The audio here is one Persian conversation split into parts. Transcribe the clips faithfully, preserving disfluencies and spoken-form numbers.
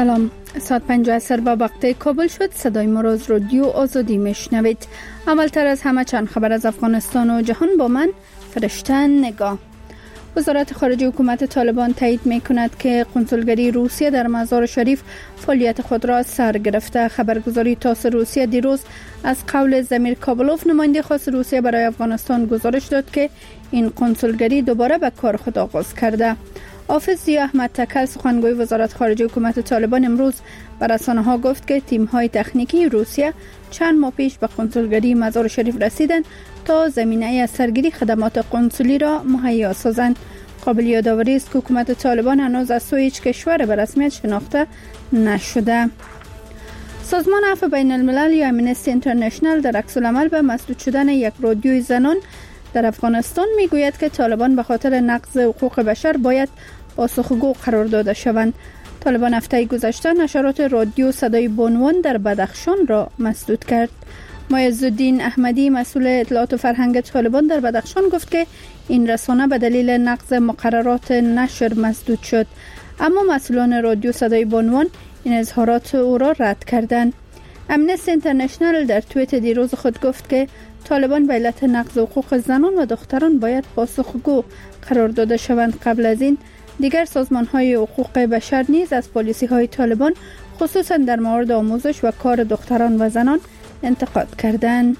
سلام، ساعت پنج عصر با وقت کابل شد. صدای مراز رادیو آزادی میشنوید. اولتر از همه چند خبر از افغانستان و جهان با من فرشته نگاه. وزارت خارجه حکومت طالبان تایید می کند که قنسولگری روسیه در مزار شریف فعالیت خود را سر گرفته. خبرگزاری تاس روسیه دیروز از قول زمیر کابلوف نماینده خاص روسیه برای افغانستان گزارش داد که این قنسولگری دوباره به کار خود آغاز کرده. حافظ ضیا احمد تکل سخنگوی وزارت خارجه حکومت طالبان امروز به رسانه‌ها گفت که تیم‌های تکنیکی روسیه چند ماه پیش به قنسولگری مزار شریف رسیدند تا زمینه از سرگیری خدمات قنسولی را مهیا سازند. قابل یادآوری است که حکومت طالبان هنوز از سوی هیچ کشور به رسمیت شناخته نشده. سازمان عفو بین الملل یا امنستی اینترنشنال در عکس العمل به مسدود شدن یک رادیوی زنان در افغانستان میگوید که طالبان به خاطر نقض حقوق بشر باید پاسخگو قرار داده شوند. طالبان هفته گذشته نشرات رادیو صدای بانوان در بدخشان را مسدود کرد. معزالدین احمدی مسئول اطلاعات و فرهنگ طالبان در بدخشان گفت که این رسانه به دلیل نقض مقررات نشر مسدود شد، اما مسئولان رادیو صدای بانوان این اظهارات او را رد کردند. امنستی اینترنشنال در توییت دیروز خود گفت که طالبان به علت نقض حقوق زنان و دختران باید پاسخگو قرار داده شوند. قبل از این دیگر سازمان‌های حقوق بشر نیز از پالیسی‌های طالبان خصوصا در مورد آموزش و کار دختران و زنان انتقاد کردند.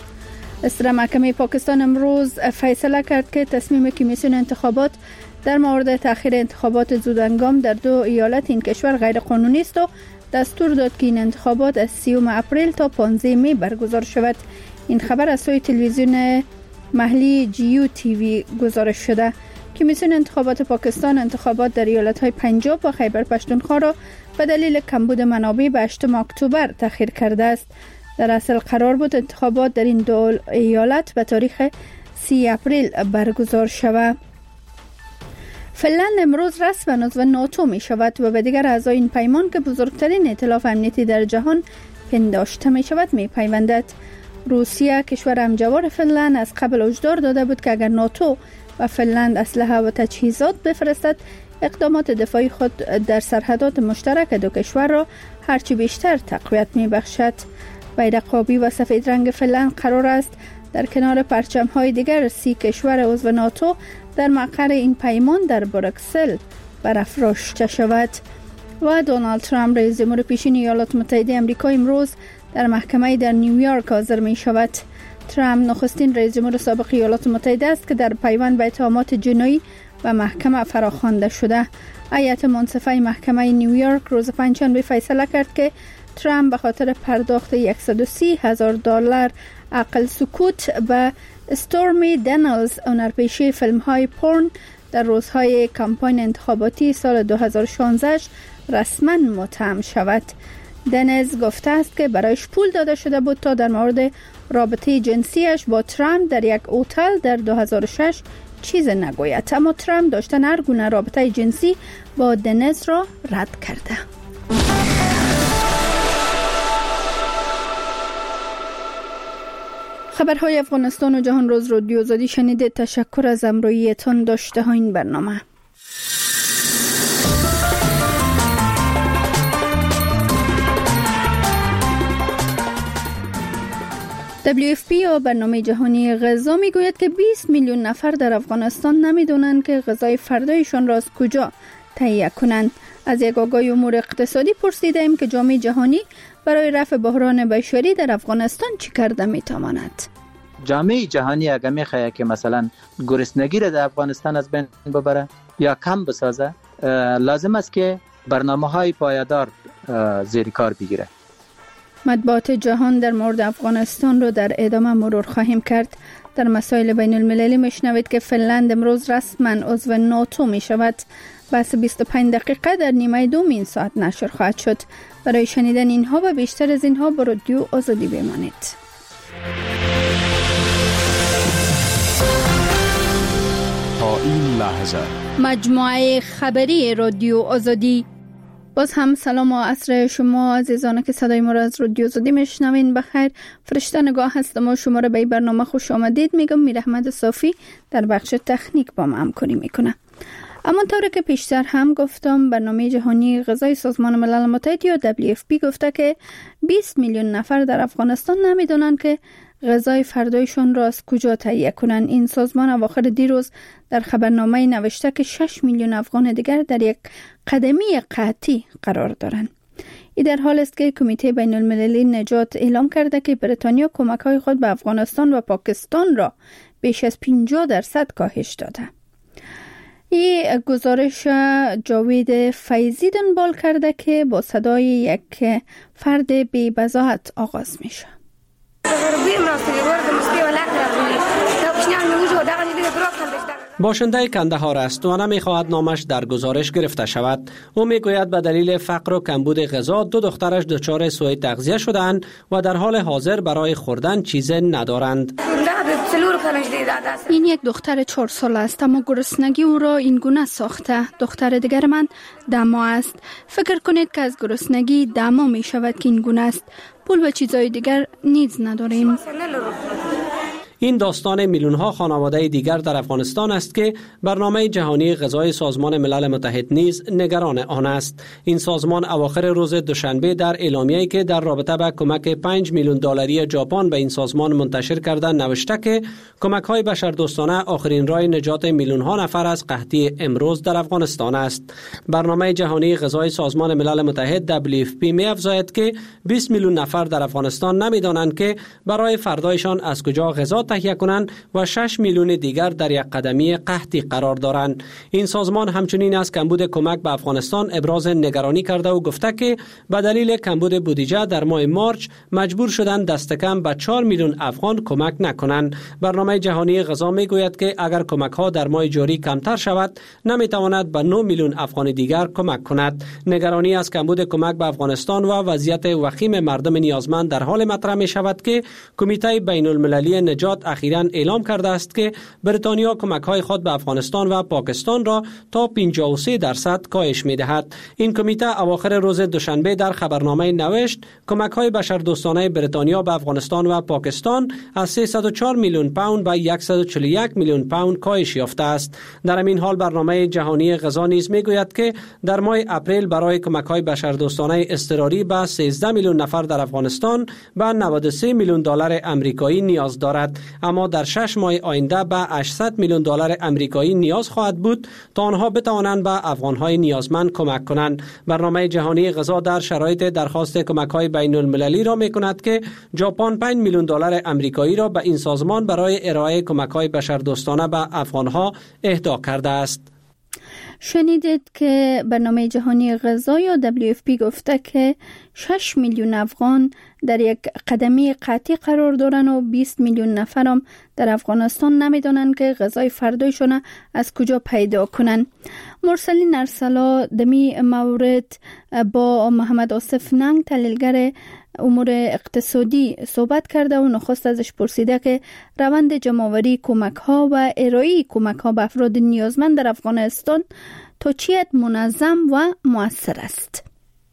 اصدر محکمه پاکستان امروز فیصله کرد که تصمیم کمیسیون انتخابات در مورد تأخیر انتخابات زودهنگام در دو ایالت این کشور غیر قانونی است و دستور داد که این انتخابات از سیوم اپریل تا پانزده می برگزار شود. این خبر از سوی تلویزیون محلی جیو تیوی گزارش شده. کمیسیون انتخابات پاکستان انتخابات در ایالت‌های پنجاب و خیبر پختونخوا را به دلیل کمبود منابع به هشتم اکتبر تأخیر کرده است. در اصل قرار بود انتخابات در این دو ایالت به تاریخ سی اپریل برگزار شود. فنلند امروز رسما عضو ناتو می شود و به دیگر اعضای این پیمان که بزرگترین ائتلاف امنیتی در جهان پنداشته می شود می پیوندد. روسیه کشور همجوار فنلند از قبل هشدار داده بود که اگر ناتو و فنلند اسلحه و تجهیزات بفرستد اقدامات دفاعی خود در سرحدات مشترک دو کشور را هرچی بیشتر تقویت می بخشد. بیرق آبی و سفید رنگ فنلند قرار است در کنار پرچم‌های دیگر سی کشور عضو ناتو در مقر این پیمان در بروکسل برافراشته شود. و دونالد ترامپ رئیس جمهور پیشین ایالات متحده آمریکا امروز در محکمه در نیویورک حاضر می شود. ترامپ نخستین رئیس جمهور سابق ایالات متحده است که در پیوند به اتهامات جنایی و محکمه فراخوانده شده. هیئت منصفه محکمه نیویورک روز پنجشنبه فیصله کرد که ترامپ به خاطر پرداخت صد و سی هزار دلار عقل سکوت به استورمی دنیلز هنرپیشه فیلم های پورن در روزهای کمپاین انتخاباتی سال دو هزار و شانزده رسما متهم شود. دنیلز گفته است که برایش پول داده شده بود تا در مورد رابطه جنسیش با ترامپ در یک هتل در دو هزار و شش چیز نگوید، اما ترامپ داشتن هر گونه رابطه جنسی با دنیلز را رد کرده. خبرهای افغانستان و جهان روز رادیو آزادی شنیده. تشکر از همراهیتان داشته ها این برنامه. دبلیو اف پی یا برنامه جهانی غذا میگوید که بیست میلیون نفر در افغانستان نمیدونند که غذای فردایشان را از کجا تهیه کنند. از یک آگاهی امور اقتصادی پرسیده ایم که جامعه جهانی برای رفع بحران بشری در افغانستان چی کرده میتواند؟ جامعه جهانی اگر میخواد که مثلا گرسنگی را در افغانستان از بین ببره یا کم بسازه، لازم است که برنامه‌های پایدار زیر کار بگیره. مطبوعات جهان در مورد افغانستان رو در ادامه مرور خواهیم کرد. در مسائل بین المللی میشنوید که فنلند امروز رسما عضو ناتو می شود. بحث بیست و پنج دقیقه در نیمه دوم این ساعت نشر خواهد شد. برای شنیدن اینها و بیشتر از اینها با رادیو آزادی بمانید. تا این لحظه مجموعه خبری رادیو آزادی. باز هم سلام و عصر شما عزیزان که صدای ما را از رادیو آزادی میشنوین. بخیر، فرشته نگاه هستم و شما را به برنامه خوش آمدید میگم. میر احمد صافی در بخش تکنیک با ما همکاری میکنه. اما طوری که پیشتر هم گفتم، برنامه جهانی غذای سازمان ملل متحد یا دبلیو اف پی گفته که بیست میلیون نفر در افغانستان نمیدونن که غذای فردایشان را از کجا تهیه کنند. این سازمان اواخر دیروز در خبرنامه نوشته که شش میلیون افغان دیگر در یک قدمی قحطی قرار دارند. این در حال است که کمیته بین المللی نجات اعلام کرده که بریتانیا کمک‌های خود به افغانستان و پاکستان را بیش از پنجاه درصد کاهش داده. این گزارش جاوید فیضی دنبال کرده که با صدای یک فرد بی بضاعت آغاز میشه. باشنده کندهار است و نمیخواهد نامش در گزارش گرفته شود. او میگوید به دلیل فقر و کمبود غذا دو دخترش دچار سوء تغذیه شدند و در حال حاضر برای خوردن چیزی ندارند. این یک دختر چهار ساله است اما گرسنگی او را این گونه ساخته. دختر دیگر من دما است. فکر کنید که از گرسنگی دما می شود که این گونه است. پول و چیزهای دیگر نیز نداریم. این داستان میلیون‌ها خانواده دیگر در افغانستان است که برنامه جهانی غذای سازمان ملل متحد نیز نگران آن است. این سازمان اواخر روز دوشنبه در اعلامیه‌ای که در رابطه با کمک پنج میلیون دلاری ژاپن به این سازمان منتشر کرده نوشته که کمک‌های بشردوستانه آخرین راه نجات میلیون‌ها نفر از قحطی امروز در افغانستان است. برنامه جهانی غذای سازمان ملل متحد دبلیو اف پی می‌افزاید که بیست میلیون نفر در افغانستان نمی‌دانند که برای فردایشان از کجا غذا تهیه کنند و شش میلیون دیگر در یک قدمی قحطی قرار دارند. این سازمان همچنین از کمبود کمک به افغانستان ابراز نگرانی کرده و گفته که به دلیل کمبود بودجه در ماه مارچ مجبور شدند دست کم به چهار میلیون افغان کمک نکنند. برنامه جهانی غذا میگوید که اگر کمک ها در ماه جاری کمتر شود نمیتواند به نه میلیون افغان دیگر کمک کند. نگرانی از کمبود کمک به افغانستان و وضعیت وخیم مردم نیازمند در حال مطرح می شود که کمیته بین المللی نجات اخیراً اعلام کرده است که بریتانیا کمک‌های خود به افغانستان و پاکستان را تا پنجاه و سه درصد کاهش می‌دهد. این کمیته اواخر روز دوشنبه در خبرنامه نوشت کمک‌های بشردوستانه بریتانیا به افغانستان و پاکستان از سیصد و چهار میلیون پوند به صد و چهل و یک میلیون پوند کاهش یافته است. در همین حال برنامه جهانی غذا نیز می‌گوید که در ماه اپریل برای کمک‌های بشردوستانه اضطراری به سیزده میلیون نفر در افغانستان به نود و سه میلیون دلار آمریکایی نیاز دارد. اما در شش ماه آینده به هشتصد میلیون دلار آمریکایی نیاز خواهد بود تا آنها بتوانند به افغان‌های نیازمند کمک کنند. برنامه جهانی غذا در شرایط درخواست کمک‌های بین المللی را می‌کند که ژاپن پنج میلیون دلار آمریکایی را به این سازمان برای ارائه کمک‌های بشردوستانه به افغان‌ها اهدا کرده است. شنیدید که برنامه جهانی غذا یا دبلیو اف پی گفته که شش میلیون افغان در یک قدمی قحطی قرار دارند و بیست میلیون نفرم در افغانستان نمیدونن که غذای فردایشون از کجا پیدا کنن. مرسلین ارسلا دمی مورد با محمد آصف ننگ تحلیلگر امور اقتصادی صحبت کرده و نخست ازش پرسیده که روند جمع‌آوری کمک‌ها و ارائه کمک‌ها به افراد نیازمند در افغانستان تا چه حد منظم و مؤثر است.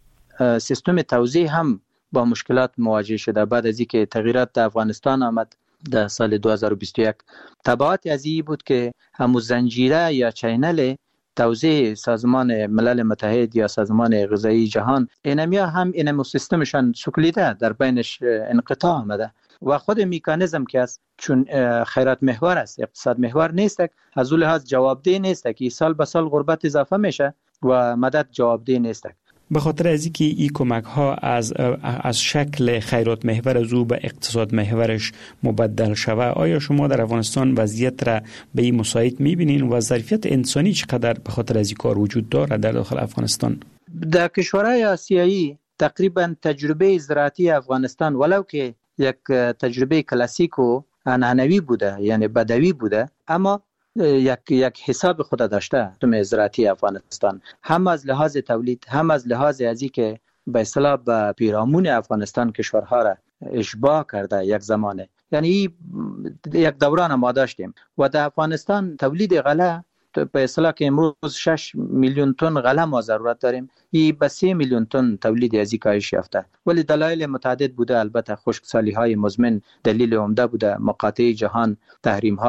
سیستم توزیع هم با مشکلات مواجه شده بعد از اینکه تغییرات در افغانستان آمد در سال دو هزار و بیست و یک. تبعات از این بود که همون زنجیره یا چینل توزیع سازمان ملل متحد یا سازمان غذایی جهان اینمیا هم اینمو سیستمشان سکلیده در بینش انقطاع آمده و خود میکانیزم که است چون خیرات محور است اقتصاد محور نیست از اون لحاظ جوابدهی نیست که سال به سال غربت اضافه میشه و مدد جوابدهی نیست. به خاطر از اینکه این کمک ها از از شکل خیرات محور از او به اقتصاد محورش مبدل شوه، آیا شما در افغانستان وضعیت را به این مساعد میبینین و ظرفیت انسانی چقدر به خاطر از این کار وجود داره در داخل افغانستان؟ در کشورهای آسیایی تقریبا تجربه زراعتی افغانستان ولو که یک تجربه کلاسیک و عنعنوی بوده یعنی بدوی بوده اما یک یک حساب خود داشته تو زراعتی افغانستان هم از لحاظ تولید هم از لحاظ ازی که به اصطلاح به پیرامون افغانستان کشورها را اشباع کرده یک زمانه یعنی یک دوران ما داشتیم و در افغانستان تولید غله به اصطلاح که امروز شش میلیون تن غله ما ضرورت داریم ای به سه میلیون تن تولید ازی کاهش یافته ولی دلایل متعدد بوده. البته خشکسالی های مزمن دلیل عمده بوده، مقاطعه جهان، تحریم ها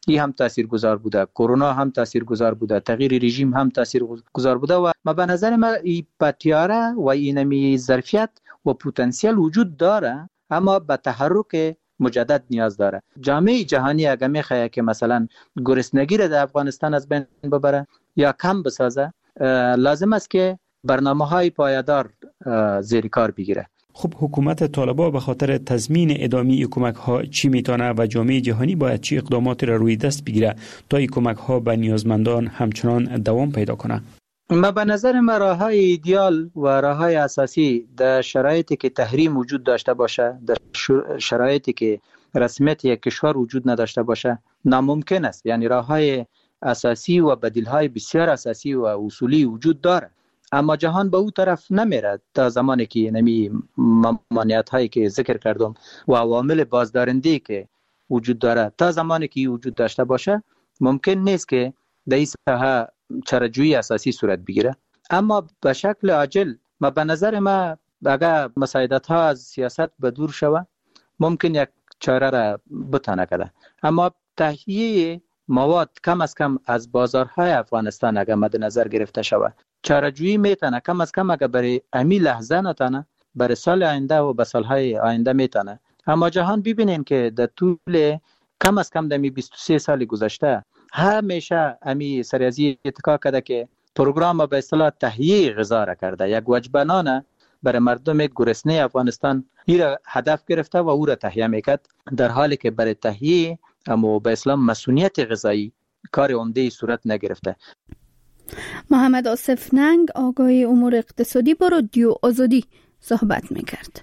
این هم تاثیرگذار بوده، کرونا هم تاثیرگذار بوده، تغییر رژیم هم تاثیرگذار بوده و ما به نظر ما این پتیاره و اینمی ظرفیت و پتانسیل وجود داره، اما به تحرک مجدد نیاز داره. جامعه جهانی اگه میخواد که مثلا گرسنگی را در افغانستان از بین ببره یا کم بسازه، لازم است که برنامه‌های پایدار زیر کار بگیره. خب حکومت طالبان به خاطر تضمین ادامه کمک ها چی میتونه و جامعه جهانی باید چی اقداماتی را روی دست بگیره تا این کمک ها به نیازمندان همچنان دوام پیدا کنه؟ ما به نظر ما راه‌های ایدئال و راه‌های اساسی در شرایطی که تحریم وجود داشته باشه، در شرایطی که رسمیت یک کشور وجود نداشته باشه ناممکن است. یعنی راه‌های اساسی و بدیل‌های بسیار اساسی و اصولی وجود داره، اما جهان به اون طرف نمیره تا زمانی که نمی ممانعت‌هایی که ذکر کردم و عوامل بازدارنده که وجود داره تا زمانی که وجود داشته باشه ممکن نیست که در این ساحه چاره‌جویی اساسی صورت بگیره. اما به شکل عاجل ما به نظر ما اگر مساعدت‌ها از سیاست به دور شود ممکن یک چاره را بتانه کرده، اما تهیه مواد کم از کم از بازارهای افغانستان اگر مد نظر گرفته شود چاره‌جویی میتونه کم از کم اگر برای امی لحظه نتانه برای سال آینده و به سالهای آینده میتونه. اما جهان ببینین که در طول کم از کم دمی بیست و سه سال گذشته همیشه امی سریازی اتکا کرده که پروگرام به اصطلاح تهیه غذا را کرده، یک وجبه نان برای مردم گرسنه افغانستان این را هدف گرفته و او را تهیه میکرد، در حالی که برای تهیه اما به اصطلاح مسئولیت غذایی کار عمده صورت نگرفته. محمد آصف ننگ آگاهی امور اقتصادی با رادیو آزادی صحبت میکرد.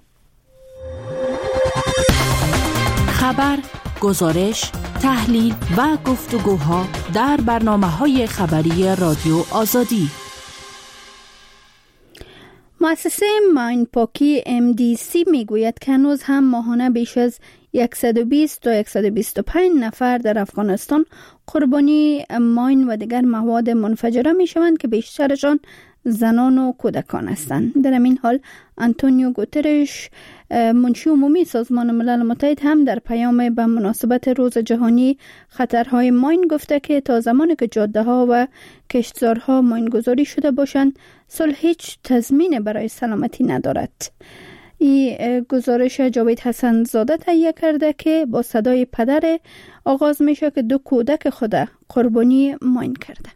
خبر، گزارش، تحلیل و گفتگوها در برنامه‌های خبری رادیو آزادی. مؤسسه ماین پاکی ام دی سی میگوید که هنوز هم ماهانه بیش از صد و بیست تا صد و بیست و پنج نفر در افغانستان قربانی ماین و دیگر مواد منفجره می شوند که بیشترشان زنان و کودکان هستند. در این حال آنتونیو گوترش منشی عمومی سازمان ملل متحد هم در پیام به مناسبت روز جهانی خطرهای ماین گفته که تا زمانی که جاده ها و کشتزارها ماین گذاری شده باشند صلح هیچ تضمین برای سلامتی ندارد. این گزارش جاوید حسن زاده تهیه کرده که با صدای پدر آغاز میشه که دو کودک خود قربانی ماین کرده.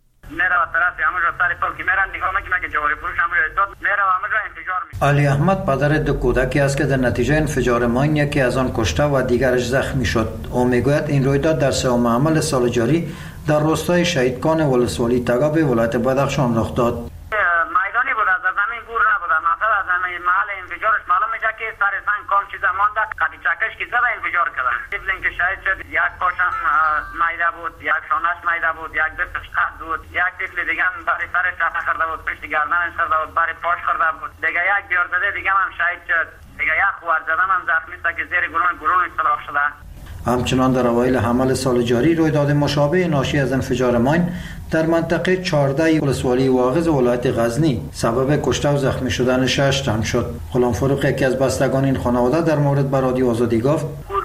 علی احمد پدر دو کودکی است که در نتیجه انفجار ماین یکی از آن کشته و دیگرش زخمی شد. او میگوید این رویداد در سوم عمل سال جاری در روستای شهیدکان ولسوالی تگاب ولایت بدخشان رخ داد. میدانی بود از زمین گور نبود، مثلا از زمین محل انفجارش معلوم میشه که سر زنگ کام چیزا مانده قدی چکش که زده انفجار کردن. طفلی که شهید شد یک پاشم میده بود، یک شانش میده بود، یک دستش قد بود، یک طفل دیگه هم برای سرش چپه خورده بود، پشت گردنش خورده بود، برای پاش خورده بود، دیگه یک بیار زده دیگه هم شهید شد، دیگه یک خوار زدن هم زخمی است که زیر گلون گلون اصلاح شده. همچنان در اوایل حمل سال جاری رویداد مشابه ناشی از انفجار ماین در منطقه چهارده ولسوالی واغظ ولایت غزنی سبب کشته و زخمی شدن شش تن شد. غلام فروخ یکی از بستگان این خانواده در مورد به رادیو آزادی گفت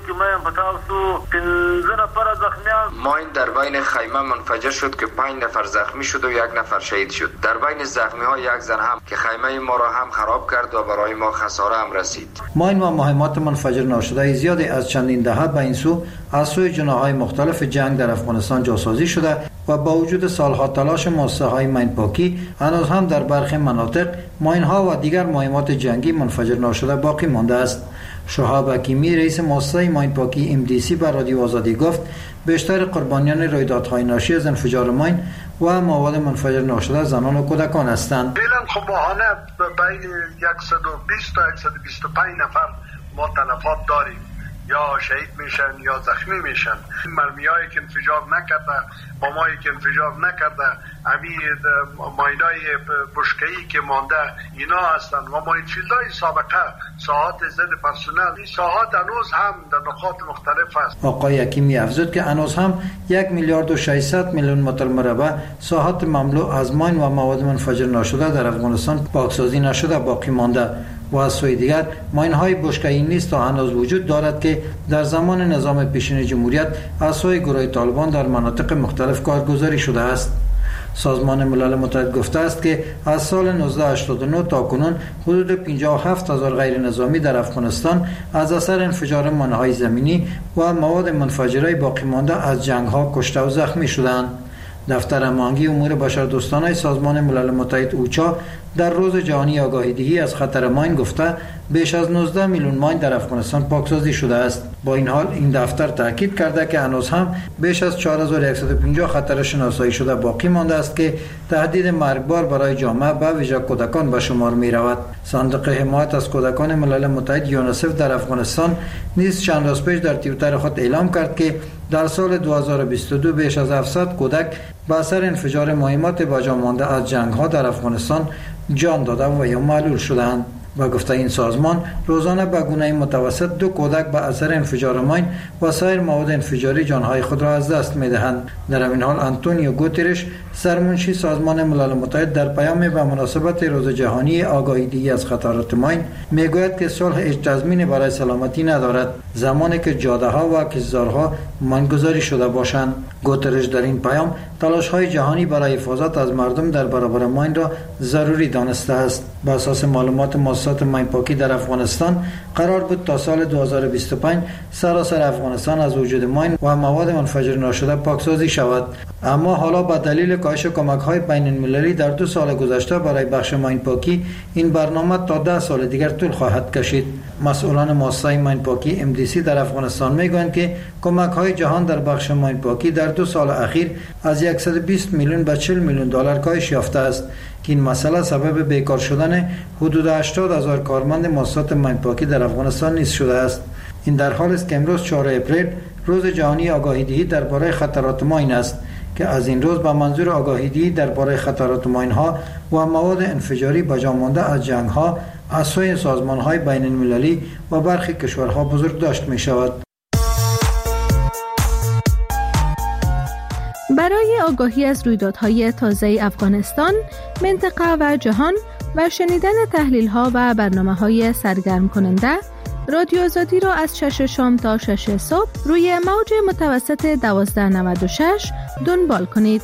ماین در بین خیمه منفجر شد که پنج نفر زخمی شد و یک نفر شهید شد. در بین زخمی ها یک زن هم که خیمه ما را هم خراب کرد و برای ما خساره هم رسید. ماین و مهمات منفجر ناشده زیادی از چندین دهه به این سو از سوی جناح‌های مختلف جنگ در افغانستان جاسازی شده و با وجود سالها تلاش مؤسسه‌های ماین پاکی هنوز هم در برخی مناطق ماین‌ها و دیگر مهمات جنگی منفجر ناشده باقی مانده است. شهاب حکیمی رئیس مؤسسه ماین پاکی ام دی سی به رادیو آزادی گفت بیشتر قربانیان رویدادهای ناشی از انفجار ماین و مواد منفجر ناشده زنان و کودکان هستند. فعلا خب ماهانه بین صد و بیست تا صد و بیست و پنج نفر ما تلفات داریم، یا شهید میشن یا زخمی میشن. مرمیایی که انفجار نکرده، بمایی که انفجار نکرده، امی ماینای بشکه‌ای که مانده اینا هستن و ماینفیلدهای سابقه ساحات ضد پرسنل. این ساحات هنوز هم در نقاط مختلف است. آقای حکیمی افزود که هنوز هم یک میلیارد و ششصد میلیون متر مربع ساحات مملو از ماین و مواد منفجر ناشده در افغانستان پاکسازی نشده باقی مانده. و از سوی دیگر ماین‌های بشکه‌ای نیز تا هنوز وجود دارد که در زمان نظام پیشین جمهوریت از سوی گروه طالبان در مناطق مختلف کارگزاری شده است. سازمان ملل متحد گفته است که از سال نوزده هشتاد و نه تا کنون حدود پنجاه و هفت هزار غیر نظامی در افغانستان از اثر انفجار مانع‌های زمینی و مواد منفجره باقی مانده از جنگ‌ها کشته و زخمی شدند. دفتر هماهنگی امور بشردوستانه سازمان ملل متحد اوچا در روز جهانی آگاهی دهی از خطر ماین گفته بیش از نوزده میلیون ماین در افغانستان پاکسازی شده است. با این حال این دفتر تاکید کرده که هنوز هم بیش از چهار هزار و صد و پنجاه خطر شناسایی شده باقی مانده است که تهدید مرگبار برای جامعه به ویژه کودکان به شمار می رود. صندوق حمایت از کودکان ملل متحد یونیسف در افغانستان نیز چند روز پیش در توییتر خود اعلام کرد که در سال دو هزار و بیست و دو بیش از هفتصد کودک به اثر انفجار مهمات باجا مانده از جنگ‌ها در افغانستان جان داده و یا معلول شدند. با گفته این سازمان روزانه به گونه متوسط دو کودک به اثر انفجار ماین و سایر مواد انفجاری جانهای خود را از دست می‌دهند. در این حال آنتونیو گوترش سرمنشی سازمان ملل متحد در پیام به مناسبت روز جهانی آگاهی دهی از خطرات ماین میگوید که صلح هیچ تضمینی برای سلامتی ندارد زمانی که جاده‌ها و کشتزارها ماین‌گذاری شده باشند. گوترش در این پیام تلاش‌های جهانی برای حفاظت از مردم در برابر ماین را ضروری دانسته است. بر اساس معلومات مؤسسات ماین پاکی در افغانستان قرار بود تا سال دو هزار و بیست و پنج سراسر افغانستان از وجود ماین و مواد منفجر ناشده پاکسازی شود، اما حالا با دلیل کاهش کمک‌های بین‌المللی در دو سال گذشته برای بخش ماین پاکی این برنامه تا ده سال دیگر طول خواهد کشید. مسئولان مؤسسه ماین پاکی ام دی سی در افغانستان میگویند که کمک‌های جهان در بخش ماین پاکی در دو سال اخیر از صد و بیست میلیون به چهل میلیون دلار کاهش یافته است که این مسئله سبب بیکار شدن حدود هشتاد هزار کارمند مؤسسات ماین پاکی در افغانستان نیز شده است. این در حالی است که امروز چهارم اپریل روز جهانی آگاهی دهی درباره خطرات ماین است که از این روز به منظور آگاهی دهی درباره خطرات ماین ها و مواد انفجاری بجا مانده از جنگ ها از سوی سازمان های بین المللی و برخی کشورها بزرگ داشت می شود. برای آگاهی از رویدادهای تازه افغانستان، منطقه و جهان و شنیدن تحلیل‌ها و برنامه‌های سرگرم کننده، رادیو آزادی را از شش شام تا شش صبح روی موج متوسط دوازده نود و شش دنبال کنید.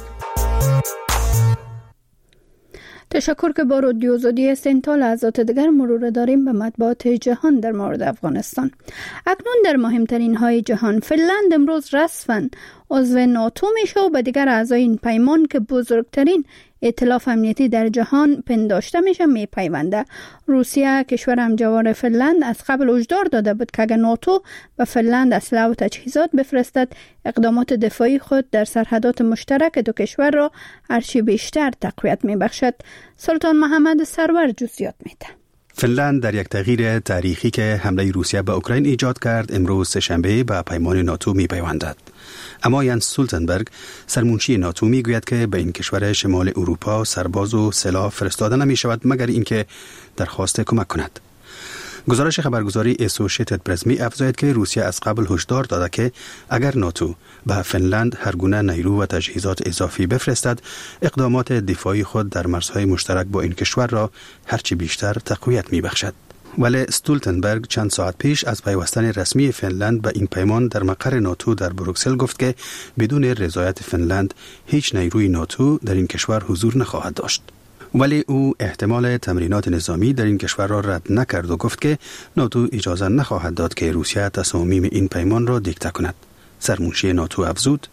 تشکر که با رادیو آزادی است. تا لحظات دیگر مرور داریم به مطبوعات جهان در مورد افغانستان. اکنون در مهمترین های جهان، فنلند امروز رسما عضو ناتو میشه و به دیگر اعضای این پیمان که بزرگترین ائتلاف امنیتی در جهان پنداشته میشه میپیونده. روسیه کشور همجوار فنلند از قبل هشدار داده بود که اگر ناتو به فنلند اسلحه و تجهیزات بفرستد، اقدامات دفاعی خود در سرحدات مشترک دو کشور را هرچی بیشتر تقویت میبخشد. سلطان محمد سرور جزئیات میده. فنلند در یک تغییر تاریخی که حمله روسیه به اوکراین ایجاد کرد، امروز سه‌شنبه به پیمان ناتو میپیوندد. اما یانس استولتنبرگ سرمنشی ناتو میگوید که به این کشور شمال اروپا سرباز و سلاح فرستاده نمی شود مگر اینکه درخواست کمک کند. گزارش خبرگزاری اسوشیتد پرس می افزاید که روسیه از قبل هشدار داده که اگر ناتو به فنلند هر گونه نیرو و تجهیزات اضافی بفرستد، اقدامات دفاعی خود در مرزهای مشترک با این کشور را هرچی بیشتر تقویت می بخشد. ولی استولتنبرگ چند ساعت پیش از پیوستن رسمی فنلند به این پیمان در مقر ناتو در بروکسل گفت که بدون رضایت فنلند هیچ نیروی ناتو در این کشور حضور نخواهد داشت. ولی او احتمال تمرینات نظامی در این کشور را رد نکرد و گفت که ناتو اجازه نخواهد داد که روسیه تصامیم این پیمان را دیکته کند. سرمنشی ناتو افزود: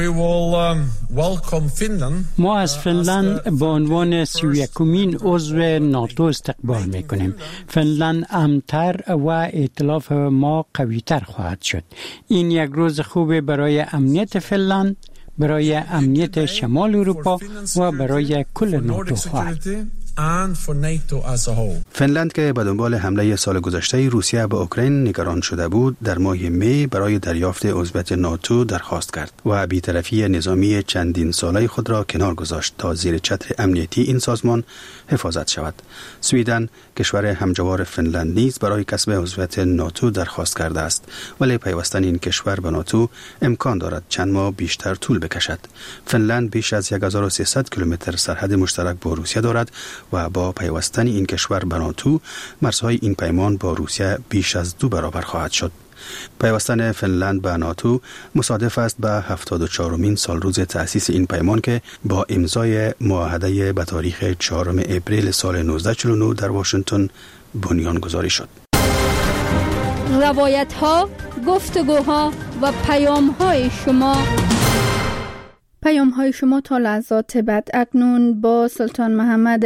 ما از فنلند به عنوان سی و یکمین عضو ناتو استقبال میکنیم. فنلند امن‌تر و ائتلاف ما قوی‌تر خواهد شد. این یک روز خوب برای امنیت فنلند، برای امنیت شمال اروپا و برای کل ناتو خواهد. فنلند که به دنبال حمله سال گذشته روسیه به اوکراین نگران شده بود، در ماه می برای دریافت عضویت ناتو درخواست کرد و بی‌طرفی نظامی چندین ساله خود را کنار گذاشت تا زیر چتر امنیتی این سازمان حفاظت شود. سویدن کشور همجوار فنلند نیز برای کسب عضویت ناتو درخواست کرده است، ولی پیوستن این کشور به ناتو امکان دارد چند ماه بیشتر طول بکشد. فنلند بیش از هزار و سیصد کیلومتر سرحد مشترک با روسیه دارد و با پیوستن این کشور به ناتو مرزهای این پیمان با روسیه بیش از دو برابر خواهد شد. پیوستن فنلند به ناتو مصادف است به هفتاد و چهارمین سال روز تأسیس این پیمان که با امضای معاهده به تاریخ چهارم اپریل سال نوزده چهل و نه در واشنگتن بنیان گذاری شد. روایت ها، گفتگوها و پیام های شما پیام های شما تا لحظات بعد. اکنون با سلطان محمد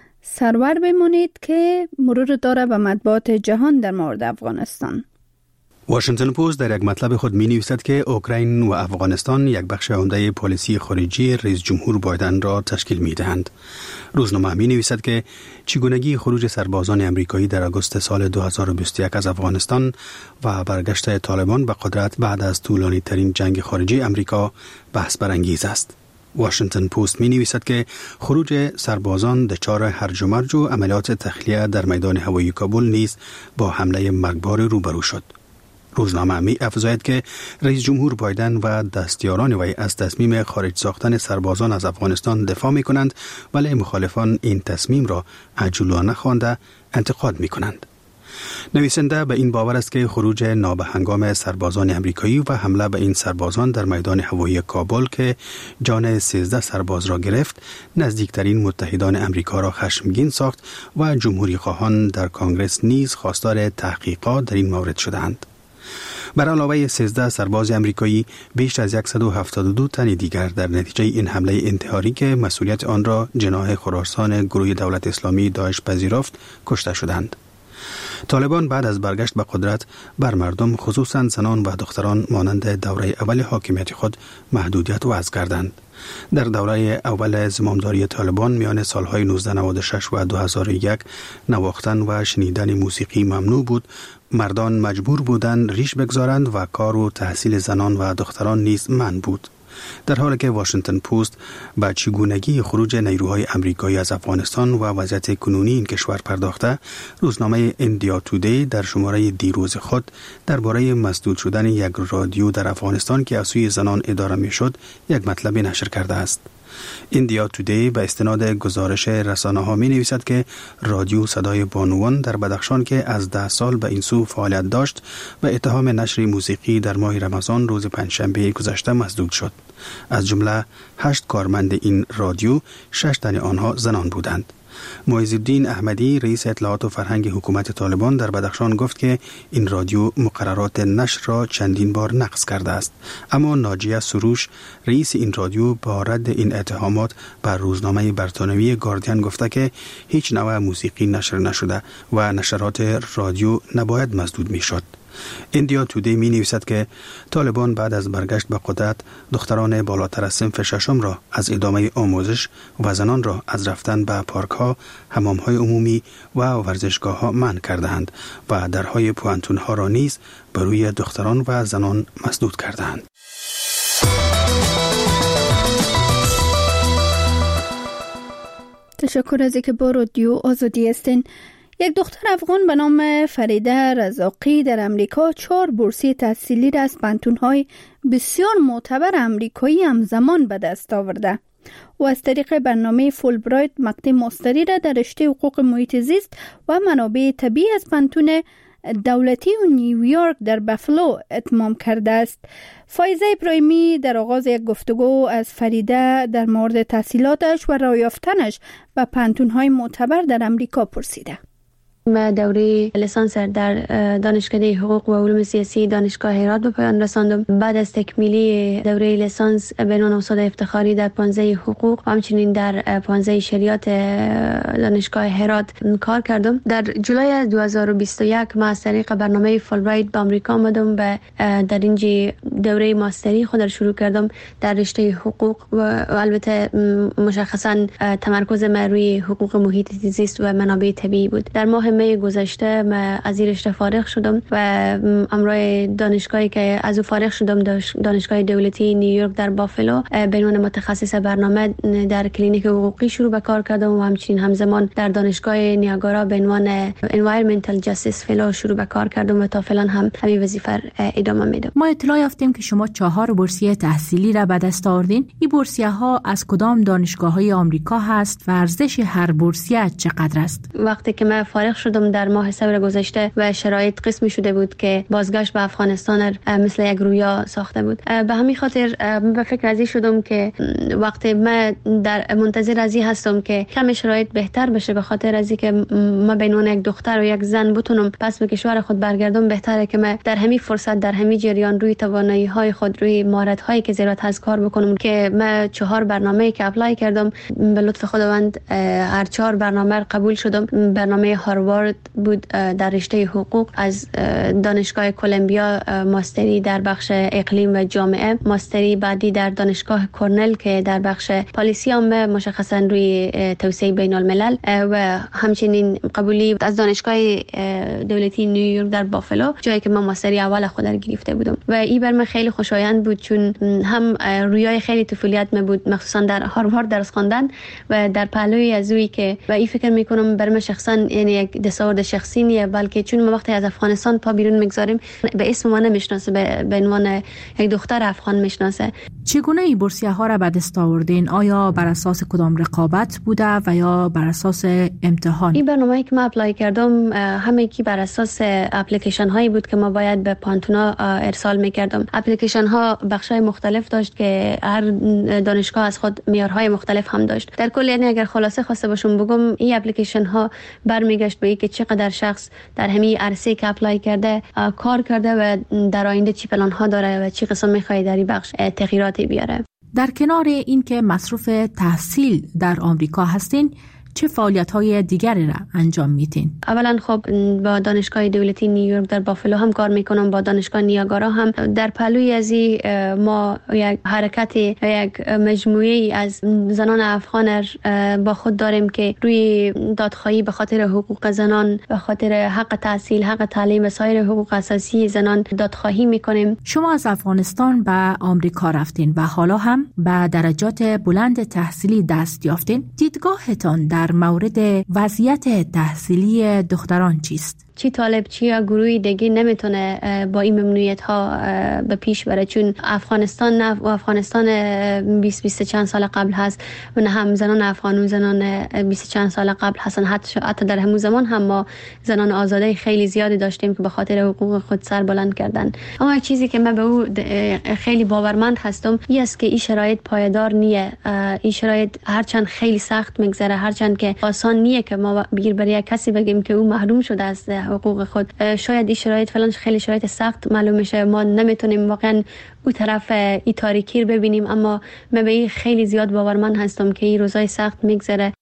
سرور بمانید که مرور داره به مطبوعات جهان در مورد افغانستان. واشنگتن پست در یک مطلب خود می نویسد که اوکراین و افغانستان یک بخش عمده پالیسی خارجی رئیس جمهور بایدن را تشکیل می دهند. روزنامه می نویسد که چگونگی خروج سربازان امریکایی در آگوست سال دو هزار و بیست و یک از افغانستان و برگشت طالبان به قدرت بعد از طولانی ترین جنگ خارجی امریکا بحث برانگیز است. واشنگتن پست می نویسد که خروج سربازان دچار هرج و مرج و عملیات تخلیه در میدان هوایی کابل نیز با حمله مرگبار روبرو شد. روزنامه می افزاید که رئیس جمهور بایدن و دستیاران وی از تصمیم خارج ساختن سربازان از افغانستان دفاع می کنند، ولی مخالفان این تصمیم را عجولانه خوانده انتقاد می کنند. نویسنده به این باور است که خروج نابهنگام سربازان امریکایی و حمله به این سربازان در میدان هوایی کابل که جان سیزده سرباز را گرفت، نزدیکترین متحدان امریکا را خشمگین ساخت و جمهوری خواهان در کنگرس نیز خواستار تحقیقات در این مورد شدند. بر علاوه سیزده سرباز امریکایی، بیش از صد و هفتاد و دو تن دیگر در نتیجه این حمله انتحاری که مسئولیت آن را جناح خراسان گروه دولت اسلامی داعش پذیرفت کشته شدند. طالبان بعد از برگشت به قدرت بر مردم خصوصا زنان و دختران مانند دوره اول حاکمیت خود محدودیت وضع کردند. در دوره اول زمامداری طالبان میان سالهای نوزده نود و شش و دو هزار و یک نواختن و شنیدن موسیقی ممنوع بود. مردان مجبور بودند ریش بگذارند و کار و تحصیل زنان و دختران نیز منع بود. در حالی که واشنگتن پست به چگونگی خروج نیروهای امریکایی از افغانستان و وضعیت کنونی این کشور پرداخته، روزنامه ایندیا تودی در شماره دیروز خود درباره مسدود شدن یک رادیو در افغانستان که از سوی زنان اداره میشد یک مطلب نشر کرده است. ایندیا تودی به استناد گزارش رسانه‌ها می نویسد که رادیو صدای بانوان در بدخشان که از ده سال به این سو فعالیت داشت و اتهام نشر موسیقی در ماه رمضان روز پنجشنبه گذشته مسدود شد. از جمله هشت کارمند این رادیو، شش تن آنها زنان بودند. معیز الدین احمدی رئیس اطلاعات و فرهنگ حکومت طالبان در بدخشان گفت که این رادیو مقررات نشر را چندین بار نقض کرده است، اما ناجیه سروش رئیس این رادیو با رد این اتهامات بر روزنامه برتانوی گاردین گفته که هیچ نوع موسیقی نشر نشده و نشرات رادیو نباید مسدود می شد. ایندیا تودی می نویسد که طالبان بعد از برگشت به قدرت دختران بالاتر از صنف ششم را از ادامه آموزش و زنان را از رفتن به پارک ها، حمام های عمومی و ورزشگاه ها منع کردند و درهای پوانتون ها را نیز بر روی دختران و زنان مسدود کردند. تشکر از اینکه با رادیو آزادی هستین. یک دختر افغان به نام فریده رزاقی در امریکا چهار بورسیه تحصیلی را از پانتون‌های بسیار معتبر امریکایی همزمان به دست آورده و از طریق برنامه فولبرایت مقطع ماستری را در رشته حقوق محیط زیست و منابع طبیعی از پانتون دولتی و نیویورک در بافالو اتمام کرده است. فایزه ابراهیمی در آغاز یک گفتگو از فریده در مورد تحصیلاتش و راه یافتنش به پانتون‌های معتبر در امریکا پرسیده. ما دوره لیسانس در دانشکده حقوق و علوم سیاسی دانشگاه هرات به پایان رساندم. بعد از تکمیلی دوره لیسانس به عنوان استاد افتخاری در پانزده حقوق و همچنین در پانزده شریعت دانشگاه هرات کار کردم. در جولای دو هزار و بیست و یک ما از طریق برنامه فولبرایت به آمریکا آمدم و در اینجا دوره ماستری خود را شروع کردم در رشته حقوق و البته مشخصا تمرکز ما روی حقوق محیط زیست و منابع طبیعی بود. در ماه می گذشته من از این رشته فارغ شدم و امروز دانشگاهی که از او فارغ شدم دانشگاه دولتی نیویورک در بافلو به عنوان متخصص برنامه در کلینیک حقوقی شروع به کار کردم و همچنین همزمان در دانشگاه نیاگارا به عنوان Environmental Justice Fellow شروع به کار کردم و تا فعلا هم همین وظیفه ادامه میدم. ما اطلاع یافتیم که شما چهار بورسیه تحصیلی را به دست آوردین. این بورسیه ها از کدام دانشگاه‌های آمریکا هست و ارزش هر بورسیه چقدر است؟ وقتی که من فارغ شدم در ماه سپتامبر گذشته و شرایط قسمی شده بود که بازگشت به افغانستان مثل یک رویا ساخته بود، به همین خاطر به فکر ازی شدم که وقتی من در منتظر ازی هستم که کم شرایط بهتر بشه، به خاطر ازی که من به عنوان یک دختر و یک زن بتونم پس به کشور خود برگردم، بهتره که من در همین فرصت در همین جریان روی توانایی‌های خود، روی مهارت‌هایی که ضرورت هست کار بکنم. که من چهار برنامه‌ای که اپلای کردم به لطف خداوند هر چهار برنامه قبول شدم. برنامه هاروارد بود در رشته حقوق، از دانشگاه کلمبیا ماستری در بخش اقلیم و جامعه، ماستری بعدی در دانشگاه کرنل که در بخش پالیسی عامه مشخصا روی توسعه بین الملل، و همچنین قبولی از دانشگاه دولتی نیویورک در بافلو، جایی که من ماستری اول خود را گرفته بودم و این بر من خیلی خوشایند بود، چون هم رویای خیلی طفولیت من بود، مخصوصا در هاروارد درس خواندن و در پهلوی از اویی که و این فکر میکنم بر من شخصا یعنی یک دستاورد شخصی نیه، بلکه چون ما وقتی از افغانستان پا بیرون میگذاریم به اسم ما نمیشناسه، به عنوان یک دختر افغان میشناسه. چگونه این بورسیه ها را به دست آوردین؟ آیا بر اساس کدام رقابت بوده و یا بر اساس امتحان؟ این برنامه‌ای که ما اپلای کردم همه کی بر اساس اپلیکیشن هایی بود که ما باید به پانتونا ارسال میکردم. اپلیکیشن ها بخشای مختلف داشت که هر دانشگاه از خود معیارهای مختلف هم داشت. در کل یعنی اگر خلاصه خواسته باشم بگم، این اپلیکیشن ها برمیگشت به اینکه چقدر شخص در همین عرصه که اپلای کرده کار کرده و در آینده چی پلان ها داره و چی قسم میخواد در این بخش تغییراتی بیاره. در کنار این که مصروف تحصیل در آمریکا هستین، چه فعالیت‌های دیگری را انجام میدین؟ اولا خب با دانشگاه دولتی نیویورک در بافلو هم کار میکنم، با دانشگاه نیاگارا هم. در پهلوی ازی ما یک حرکت یک مجموعه از زنان افغان با خود داریم که روی دادخواهی به خاطر حقوق زنان، به خاطر حق تحصیل، حق تعلیم و سایر حقوق اساسی زنان دادخواهی میکنیم. شما از افغانستان به آمریکا رفتین و حالا هم به درجات بلند تحصیلی دست یافتین. دیدگاهتان در مورد وضعیت تحصیلی دختران چیست؟ چی طالب چی یا گروهی دیگه نمیتونه با این ممنوعیت ها به پیش بره، چون افغانستان نه و افغانستان بیست بیست چند سال قبل هست و نه هم زنان افغان و زنان بیست چند سال قبل هستن. حتی حتی در همون زمان هم ما زنان آزاده خیلی زیادی داشتیم که به خاطر حقوق خود سر بلند کردن. اما چیزی که من به او خیلی باورمند هستم این است که این شرایط پایدار نیه. این شرایط هرچند خیلی سخت میگذره، هرچند که آسان نیه که ما بگیر برای کسی بگیم که او محروم شده است حقوق خود. شاید این شرایط فعلا خیلی شرایط سخت معلوم میشه، ما نمیتونیم واقعا او طرف ای تاریکی رو ببینیم، اما من به این خیلی زیاد باورمند هستم که این روزای سخت میگذره.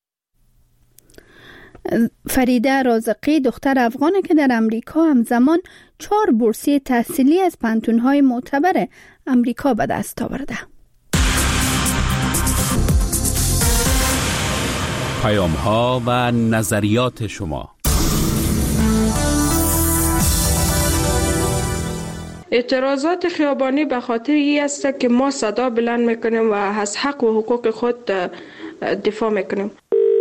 فریده رازقی دختر افغانه که در امریکا همزمان چهار بورسیه تحصیلی از پانتون‌های معتبر امریکا به دست آورده. پیام‌ها و نظریات شما. اعتراضات خیابانی به خاطر این است که ما صدا بلند میکنیم و از حق و حقوق خود دفاع میکنیم.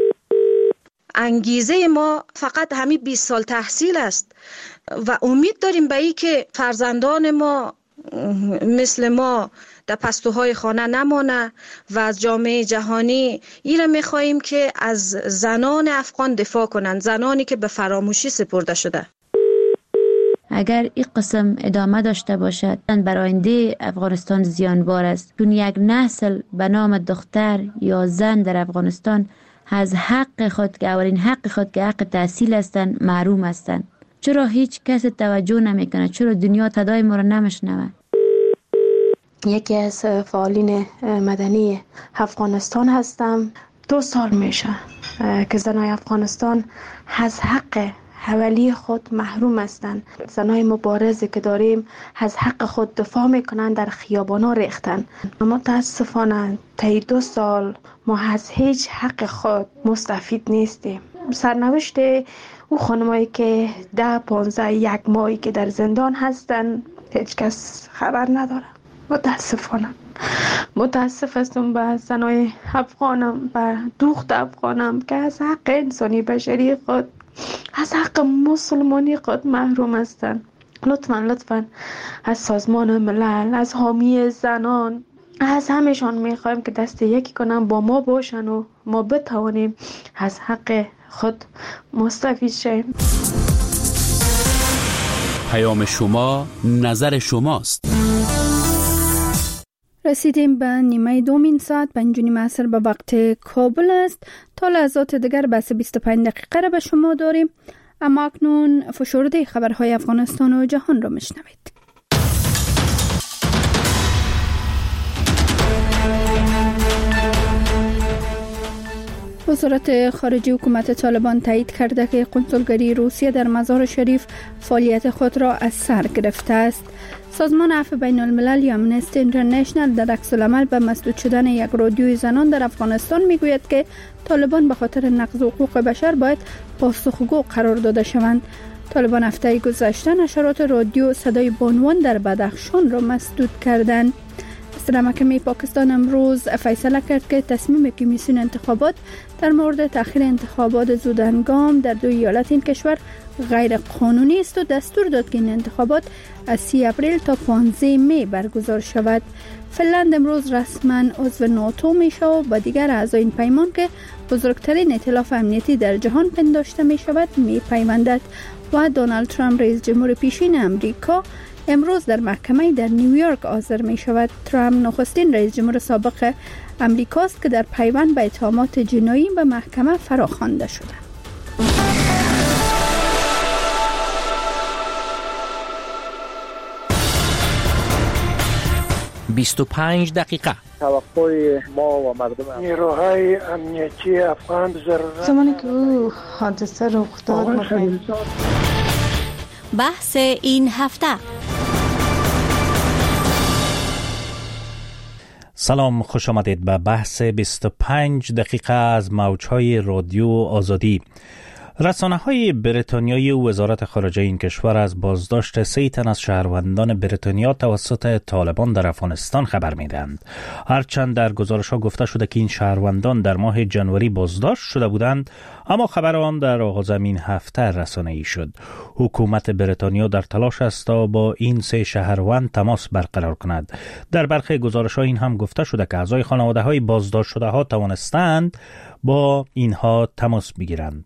انگیزه ما فقط همین بیست سال تحصیل است و امید داریم به این که فرزندان ما مثل ما در پستوهای خانه نمانه و از جامعه جهانی ایره میخواییم که از زنان افغان دفاع کنند، زنانی که به فراموشی سپرده شده. اگر این قسم ادامه داشته باشد بر آینده افغانستان زیانبار است، چون یک نسل به نام دختر یا زن در افغانستان از حق خود که اولین حق خود که حق تحصیل هستند محروم هستند. چرا هیچ کس توجه نمیکنه؟ چرا دنیا صدای ما را نمیشنوه؟ یکی از فعالین مدنی افغانستان هستم. دو سال میشه که زنای افغانستان از حق حوالی خود محروم هستند. زنای مبارزه که داریم از حق خود دفاع میکنن، در خیابانا ریختن. متاسفانه طی دو سال ما از هیچ حق خود مستفید نیستیم. سرنوشت او خانمایی که ده پانزده یک ماهی که در زندان هستن هیچ کس خبر نداره. متاسفانه متاسف هستم به زنای افغانم، به دوخت افغانم که از حق انسانی بشری خود، از حق مسلمانی خود محروم هستند. لطفاً لطفاً از سازمان ملل، از حامی زنان، از همشان میخوایم که دست یکی کنن با ما باشن و ما بتوانیم از حق خود مستفید شیم. پیام شما نظر شماست. رسیدیم به نیمه دومین ساعت پنجونیم عصر به وقت کابل است. تا لحظات دیگر بس بیست و پنج دقیقه را به شما داریم، اما اکنون فشرده خبرهای افغانستان و جهان را میشنوید. وزارت خارجه حکومت طالبان تایید کرده که قنسولگری روسیه در مزار شریف فعالیت خود را از سر گرفته است. سازمان عفو بین الملل یا امنستی اینترنشنال در عکس‌العمل به مسدود شدن یک رادیوی زنان در افغانستان میگوید که طالبان به خاطر نقض حقوق بشر باید پاسخگو قرار داده شوند. طالبان هفته گذشته نشرات رادیو صدای بانوان در بدخشان را مسدود کردند. صدر محکمه پاکستان امروز فیصله کرد که تصمیم کمیسیون انتخابات در مورد تأخیر انتخابات زودهنگام در دو ایالت این کشور غیر قانونی است و دستور داد که این انتخابات از سی اپریل تا پانزده می برگزار شود. فنلند امروز رسما عضو ناتو می شود و دیگر اعضای این پیمان که بزرگترین ائتلاف امنیتی در جهان پنداشته می شود می پیوندد. و دونالد ترامپ رئیس جمهور پیشین امریکا امروز در محکمه در نیویورک حاضر می شود. ترامپ نخستین رئیس جمهور سابق امریکاست که در پیوند به اتهامات جنایی به محکمه فراخوانده شده. بیست و پنج دقیقه. توقع ما و مردم نیروهای امنیتی افغان ضرورت زمانی که او حادثه رخ داد بحث این هفته. سلام، خوش آمدید به بحث بیست و پنج دقیقه از موجهای رادیو آزادی. رسانه‌های بریتانیایی و وزارت خارجه این کشور از بازداشت سه تن از شهروندان بریتانیا توسط طالبان در افغانستان خبر می‌دهند. هرچند در گزارش‌ها گفته شده که این شهروندان در ماه ژانویه بازداشت شده بودند، اما خبر آن در آغاز این هفته رسانه‌ای شد. حکومت بریتانیا در تلاش است تا با این سه شهروند تماس برقرار کند. در برخی گزارش‌ها این هم گفته شده که اعضای خانواده‌های بازداشت شده‌ها توانستند با اینها تماس بگیرند.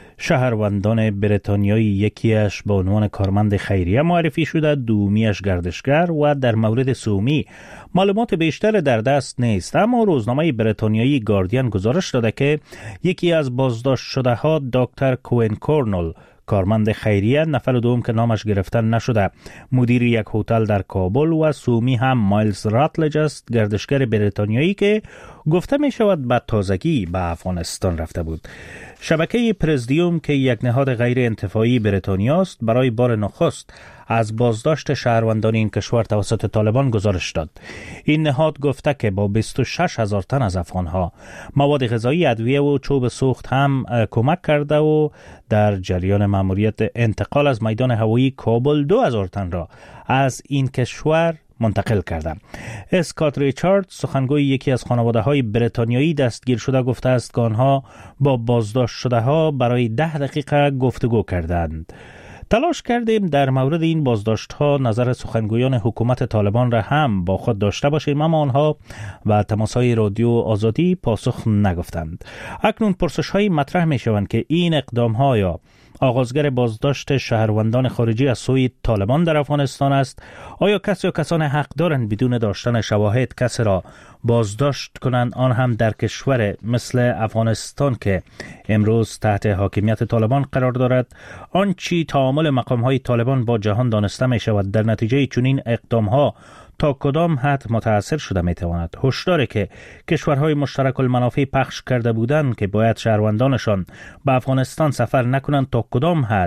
شهروندان بریتانیایی، یکیش به عنوان کارمند خیریه معرفی شده، دومیش گردشگر و در مورد سومی معلومات بیشتر در دست نیست. اما روزنامه بریتانیایی گاردین گزارش داده که یکی از بازداشت شده ها دکتر کوین کورنل، کارمند خیریه، نفر دوم که نامش گرفته نشده، مدیر یک هتل در کابل، و سومی هم مایلز راتلج است، گردشگر بریتانیایی که گفته می شود به تازگی به افغانستان رفته بود. شبکه پرزیدیوم که یک نهاد غیر انتفاعی بریتانیا است برای بار نخست از بازداشت شهروندان این کشور توسط طالبان گزارش داد. این نهاد گفته که با بیست و شش هزار تن از افغانها مواد غذایی، ادویه و چوب سوخت هم کمک کرده و در جریان ماموریت انتقال از میدان هوایی کابل دو هزار تن را از این کشور منتقل کردم. اسکات ریچارد، سخنگوی یکی از خانواده‌های بریتانیایی دستگیر شده، گفته است که آنها با بازداشت شده ها برای ده دقیقه گفتگو کردند. تلاش کردیم در مورد این بازداشت ها نظر سخنگویان حکومت طالبان را هم با خود داشته باشیم، اما آنها و تماس‌های رادیو آزادی پاسخ نگفتند. اکنون پرسش های مطرح می شوند که این اقدام ها یا آغازگر بازداشت شهروندان خارجی از سوی طالبان در افغانستان است؟ آیا کسی یا کسان حق دارند بدون داشتن شواهد کسی را بازداشت کنند، آن هم در کشور مثل افغانستان که امروز تحت حاکمیت طالبان قرار دارد؟ آنچه تعامل مقام‌های طالبان با جهان دانسته می شود در نتیجه چنین اقدام‌ها تا کدام حد متاثر شده می تواند؟ هشدار که کشورهای مشترک المنافع پخش کرده بودند که باید شهروندانشان به افغانستان سفر نکنند تا کدام حد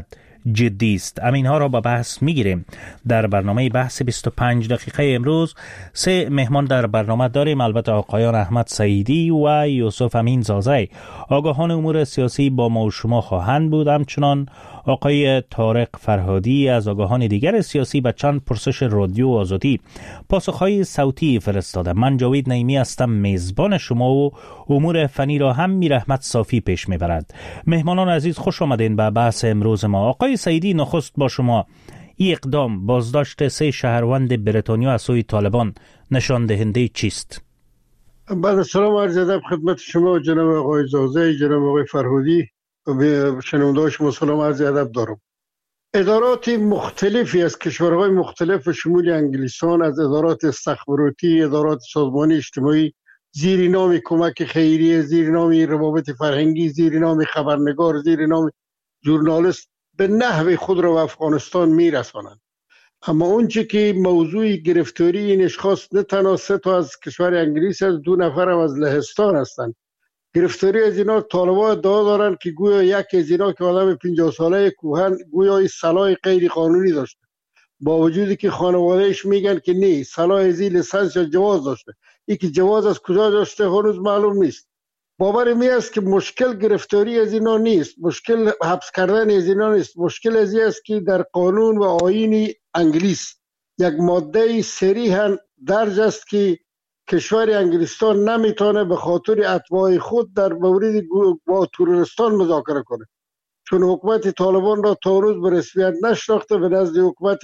جدی است. همینها را به بحث میگیریم. در برنامه بحث بیست و پنج دقیقه امروز سه مهمان در برنامه داریم، البته آقایان احمد سعیدی و یوسف امین زازی آگاهان امور سیاسی با ما و شما خواهند بود. همچنان آقای طارق فرهادی از آگاهان دیگر سیاسی به چند پرسش رادیو آزادی پاسخهای صوتی فرستاده. من جاوید نعیمی هستم، میزبان شما و امور فنی را هم میرحمت صافی پیش میبرد. مهمانان عزیز خوش آمدین به بحث امروز ما. آقای سعیدی، نخست با شما، این اقدام بازداشت سه شهروند بریتانیا از سوی طالبان نشان دهنده چیست؟ بعد سلام عرض ادب خدمت شما جناب آقای زازی، جناب آقای فرهادی و به شنونده‌های شما سلام عرض ادب دارم. ادارات مختلفی از کشورهای مختلف شمول انگلستان، از ادارات استخباراتی، ادارات سازمانی اجتماعی، زیر نام کمک خیریه، زیر نام روابط فرهنگی، زیر نام خبرنگار، زیر نام ژورنالیست به نحو خود را به افغانستان میرسانند. اما اونچه که موضوع گرفتاری این اشخاص نه تنها سه تا از کشور انگلیس است، دو نفر هم از لهستان هستند. گرفتاری از اینا طالبان ادعا دارند که گویا یک از اینا که آدم پنجاه ساله کوهن گویا سلاح غیر قانونی داشته، با وجودی که خانوادهش میگن که نه، سلاح ازی لیسانس یا جواز داشته. این که جواز از کجا داشته هنوز معلوم نیست. باور می است که مشکل گرفتاری از اینا نیست، مشکل حبس کردن از اینا نیست، مشکل از این است که در قانون و آیین انگلیس یک ماده صریحاً درج است که کشور انگلستان نمیتونه به خاطر اتباع خود در مورد با تروریستان مذاکره کنه، چون حکومت طالبان را تا روز به رسمیت نشناخته. به نزد حکومت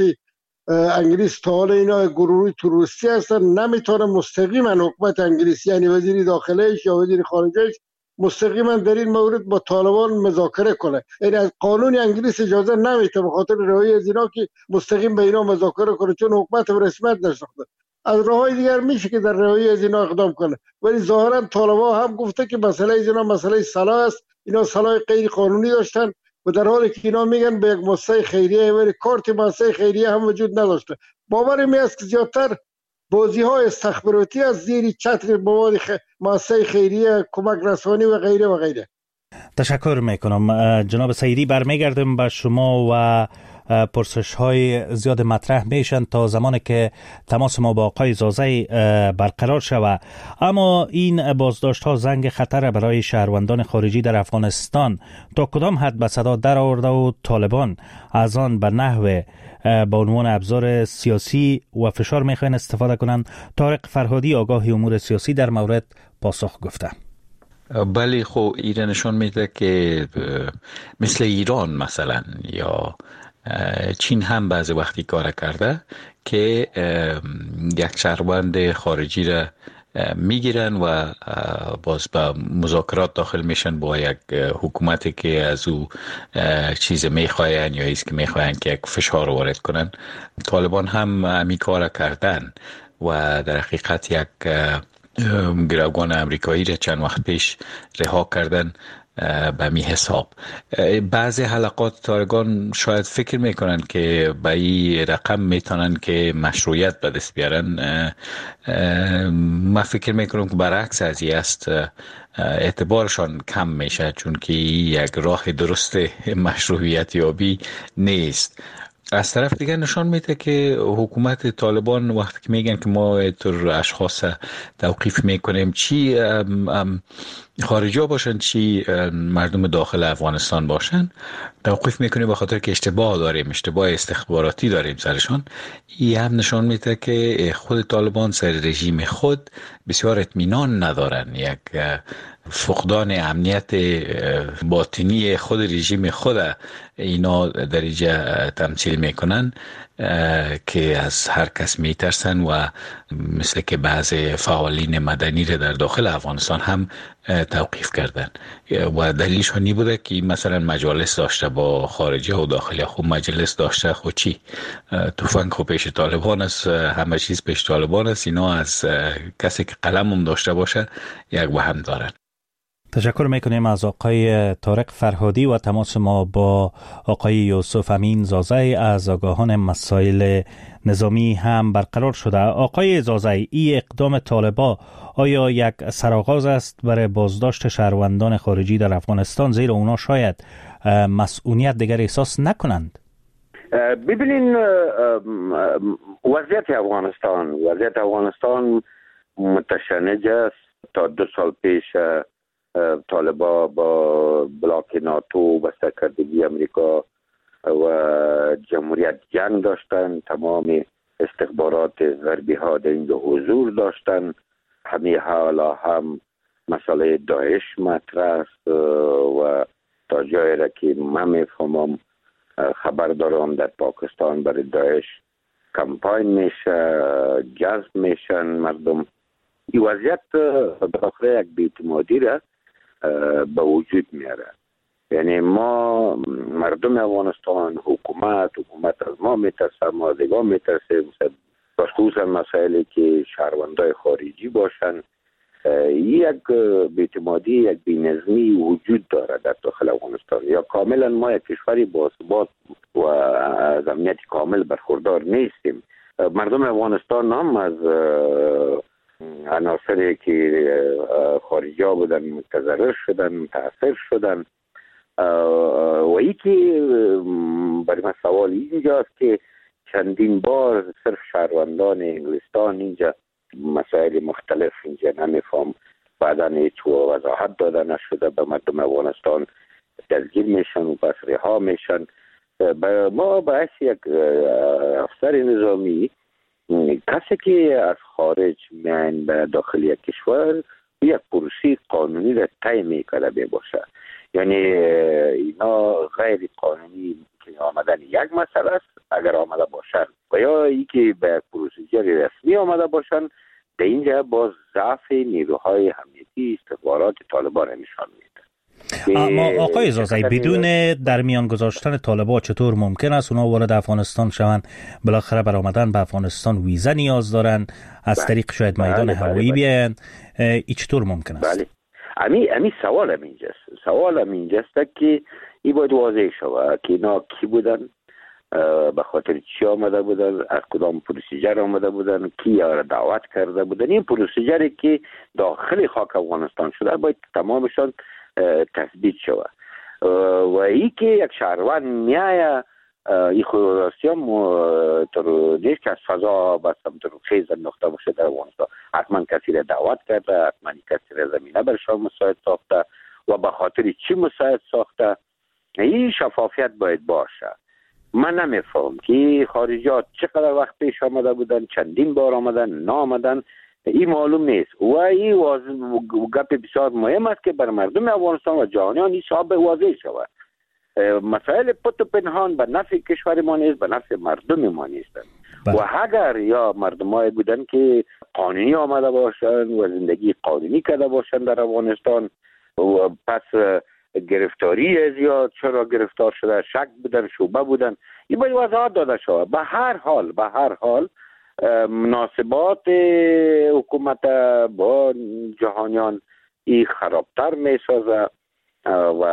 انگلیس تا حالا اینا گروهی تروریستی هستن، نمیتونه مستقیما حکومت انگلیس یعنی وزیر داخلهش یا وزیر خارجهش مستقیما در این مورد با طالبان مذاکره کنه. یعنی از قانون انگلیس اجازه نمیده به خاطر رهایی از اینا که مستقیم به اینا مذاکره کنه، چون حکومت به رسمیت نشناخته. از راههای دیگر میشه که در رهایی از اینا اقدام کنه، ولی ظاهرا طالبان هم گفته که مسئله از اینا مسئله سلاح است، اینا سلاح غیر قانونی داشتن و در حالی که اینا میگن به یک مؤسسه خیریه، ولی کارت مؤسسه خیریه هم وجود نداشته. باور می است که زیادتر بازی های استخباراتی از زیر چتر مواد خ... مؤسسه خیریه، کمک رسانی و غیره و غیره. تشکر میکنم. جناب سعیدی، برمیگردم به شما و پرسش های زیاد مطرح میشن تا زمانی که تماس ما با آقای زازی برقرار شود. اما این بازداشت ها زنگ خطر برای شهروندان خارجی در افغانستان تا کدام حد به صدا در آورده و طالبان از آن به نحو با عنوان ابزار سیاسی و فشار میخواین استفاده کنند؟ طارق فرهادی آگاه امور سیاسی در مورد پاسخ گفته. بله، خب ایران نشان میده که مثل ایران مثلا یا چین هم بعضی وقتی کار کرده که یک شهروند خارجی را میگیرن و باز به مذاکرات داخل میشن با یک حکومتی که از او چیز میخواین یا ایست که میخواین که یک فشار وارد کنن. طالبان هم همین کار کردن و در حقیقت یک گروگان امریکایی را چند وقت پیش رها کردن به می حساب. بعضی حلقات طالبان شاید فکر میکنن که به این رقم میتونن که مشروعیت به دست بیارن. من فکر میکنم که برعکس از این است، اعتبارشان کم میشه، چون که یک راه درست مشروعیت یابی نیست. از طرف دیگر نشان میده که حکومت طالبان وقتی که میگن که ما تر اشخاص توقیف میکنیم، چی خارجی ها باشن چی مردم داخل افغانستان باشن، توقیف میکنیم به خاطر که اشتباه داریم، اشتباه استخباراتی داریم سرشان. این هم نشان میده که خود طالبان سر رژیم خود بسیار اطمینان ندارن، یک فقدان امنیت باطنی خود رژیم خود اینا در اینجا تمثیل میکنن که از هر کس میترسن و مثل که بعض فعالین مدنی را در داخل افغانستان هم توقیف کردن و دلیلشون این بوده که مثلا مجالس داشته با خارجی و داخلی. خب مجلس داشته خود چی؟ توفنگ خب پیش طالبان است، همه چیز پیش طالبان است. اینا از کسی که قلم هم داشته باشه یک وهم دارن. تشکر میکنیم از آقای طارق فرهادی و تماس ما با آقای یوسف امین زازی از آگاهان مسائل نظامی هم برقرار شده. آقای زازی، این اقدام طالبان آیا یک سرآغاز است برای بازداشت شهروندان خارجی در افغانستان، زیرا اونا شاید مسئولیت دیگر احساس نکنند؟ ببینین وضعیت افغانستان وضعیت افغانستان متشنج است. تا دو سال پیش طالبا با بلاک ناتو و سرکردگی امریکا و جمهوریت جنگ داشتن. تمام استخبارات غربی ها در اینجا حضور داشتن. همه حالا هم مسئله داعش مطرح است و تا جایی را که من میفهمم خبر دارم در پاکستان برای داعش کمپاین میشه، جذب میشن مردم. این وضعیت بالاخره یک بی‌اعتمادی را به وجود میاره. یعنی ما مردم افغانستان، حکومت حکومت از ما میترسه، ما دیگه میترسه، خصوصا مسائلی که شهروندای خارجی باشن. یک بی‌اعتمادی، یک بی‌نظمی وجود داره در داخل افغانستان. یا کاملا ما یک کشوری باثبات و از امنیت کامل برخوردار نیستیم. مردم افغانستان هم از عناصری که خارجی ها بودن متضرر شدن، متاثر شدن. و یکی برای من سوال اینجاست که چندین بار صرف شهروندان انگلستان اینجا مسائل مختلف اینجا نمیفهم بعدا هیچ وضاحت داده نشده به مردم افغانستان دستگیر میشن و پس رها میشن. ما باعث یک افسر نظامی کسی که از خارج میان به داخل یک کشور یک پروسه قانونی را طی میکنه باشه. یعنی اینا غیر قانونی که آمدن یک مسئله است اگر آمده باشن و یا ای که به پروسیجر رسمی آمده باشن، در اینجا باز ضعف نیروهای امنیتی استخبارات طالبان نشان میده. اما آقای زازایی بدون در میان گذاشتن طالبان چطور ممکن است اونا وارد افغانستان شوند؟ بالاخره بر آمدن به افغانستان ویزا نیاز دارن، از طریق شاید میدان هوایی بیاین. این چطور ممکن است؟ بله. امی امی سوال هم اینجاست. سوال هم اینجاست که این باید واضح شود که اینا کی بودن، به خاطر چی آمده بودن، از کدام پروسیجر آمده بودن، کی یا دعوت کرده بودن. این پروسیجری که داخل خاک افغانستان شده باید تمامشان تثبیت شود. و ای که یک شهروند میایه این خودراستی هم تر نیست که از فضا به سمت خیز انداخته باشه در افغانستان. حتما کسی را دعوت کرده، حتما کسی را زمینه برشان مساعد ساخته و به خاطر چی مساعد ساخته. این شفافیت باید باشه. من نمیفهم که خارجیات چقدر وقت پیش آمده بودن، چندین بار آمدن، نه آمدن، این معلوم نیست. و این گپ بسیار مهم است که بر مردم افغانستان و جهانیان این صاحب واضح شود. مسائل پت و پنهان به نفع کشور ما نیست، به نفع مردم ما نیستند. و اگر یا مردمایی بودن که قانونی آمده باشند و زندگی قانونی کرده باشند در افغانستان و پس گرفتاری زیاد چرا گرفتار شده، شک بودن، شبهه بودن، این باید وضاحت داده شود. به هر حال به هر حال مناسبات حکومت با جهانیان این خرابتر می سازه و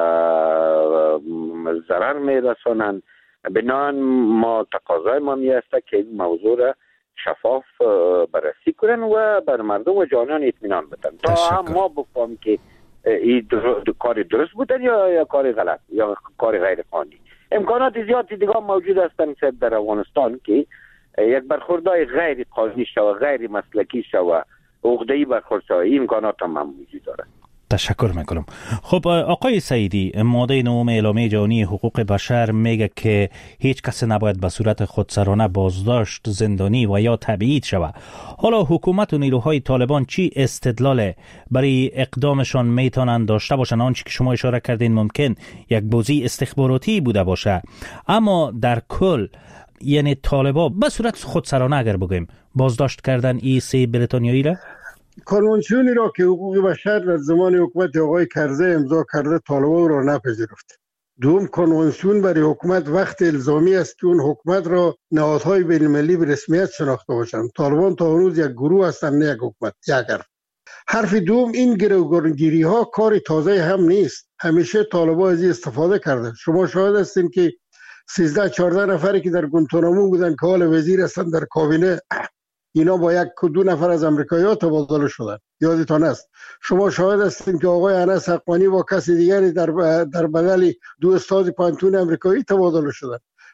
ضرر می رسانند. بنابراین ما تقاضای ما می است که این موضوع را شفاف بررسی کنن و بر مردم و جهانیان اطمینان بدن تا هم ما بفهمیم که این کار درست بودن یا یا کار غلط یا کار غیر قانونی. امکانات زیادی دیگه موجود هستند در افغانستان که یک برخوردهای غیر قانونی شو، غیر مسلکی شو، عقده‌ای برخورد شو، این امکانات هم موجود داره. تشکر میکنم. خب آقای سعیدی، ماده نهم اعلامیه جهانی حقوق بشر میگه که هیچ کس نباید به صورت خودسرانه بازداشت، زندانی و یا تبعید شود. حالا حکومت و نیروهای طالبان چی استدلال برای اقدامشان میتونن داشته باشن؟ آنچه که شما اشاره کردین ممکن یک بازی استخباراتی بوده باشه، اما در کل یعنی طالبان به صورت خودسرانه اگر بگیم بازداشت کردن این سه بریتانیایی را؟ کنوانسیونی را که حقوق بشر در زمان حکومت آقای کرزی امضا کرده طالبان را نپذیرفت. دوم، کنوانسیون برای حکومت وقت الزامی است که اون حکومت را نهادهای بین المللی به رسمیت شناخته باشند. طالبان تا هنوز یک گروه هستند، نه یک حکومت. یک حرف. حرف دوم، این گروگانگیری ها کار تازه هم نیست. همیشه طالبان از این استفاده کرده. شما شاهد هستین که سیزده چهارده نفری که در گوانتانامو بودن که حال وزیر هستند در کابینه، اینا با یک دو نفر از امریکایی‌ها تبادله شدن. یادتان است. شما شاهد هستین که آقای انس حقانی با کسی دیگری در در بدل دو استاد پانتون امریکایی تبادله شدن.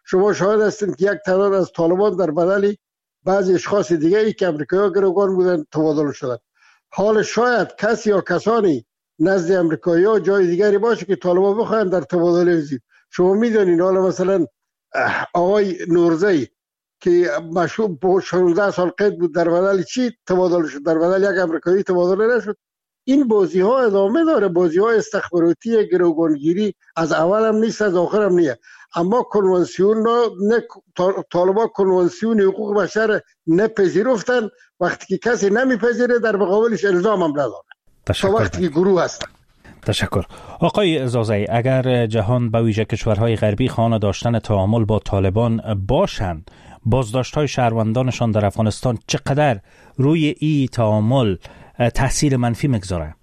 شما شاهد هستید که یک تعداد از طالبان در بدل بعضی اشخاص دیگه ای که امریکایی‌ها گروگان بودن تبادل شدن. حال شاید کسی یا کسانی نزد امریکایی‌ها جای دیگری باشه که طالبان بخواهند در تبادل وزیر. شما میدونین حالا مثلا آقای نورزی که مشروع به شانزده سال قید بود در بدل چی تبادل شد؟ در بدل یک امریکایی تبادل نشد. این بازی ها ادامه داره، بازی های استخباراتی گروگانگیری از اول هم نیست از آخر هم نیست. اما کنوانسیون نه طالبان کنوانسیون حقوق بشر نپذیرفتن، وقتی که کسی نمیپذیره در مقابلش الزام هم نداره تا وقتی که گروه هستن. تشکر. آقای زازی، اگر جهان به ویژه کشورهای غربی خواهان داشتن تعامل با طالبان باشند، بازداشت‌های شهروندانشان در افغانستان چقدر روی این تعامل تاثیر منفی میگذاره؟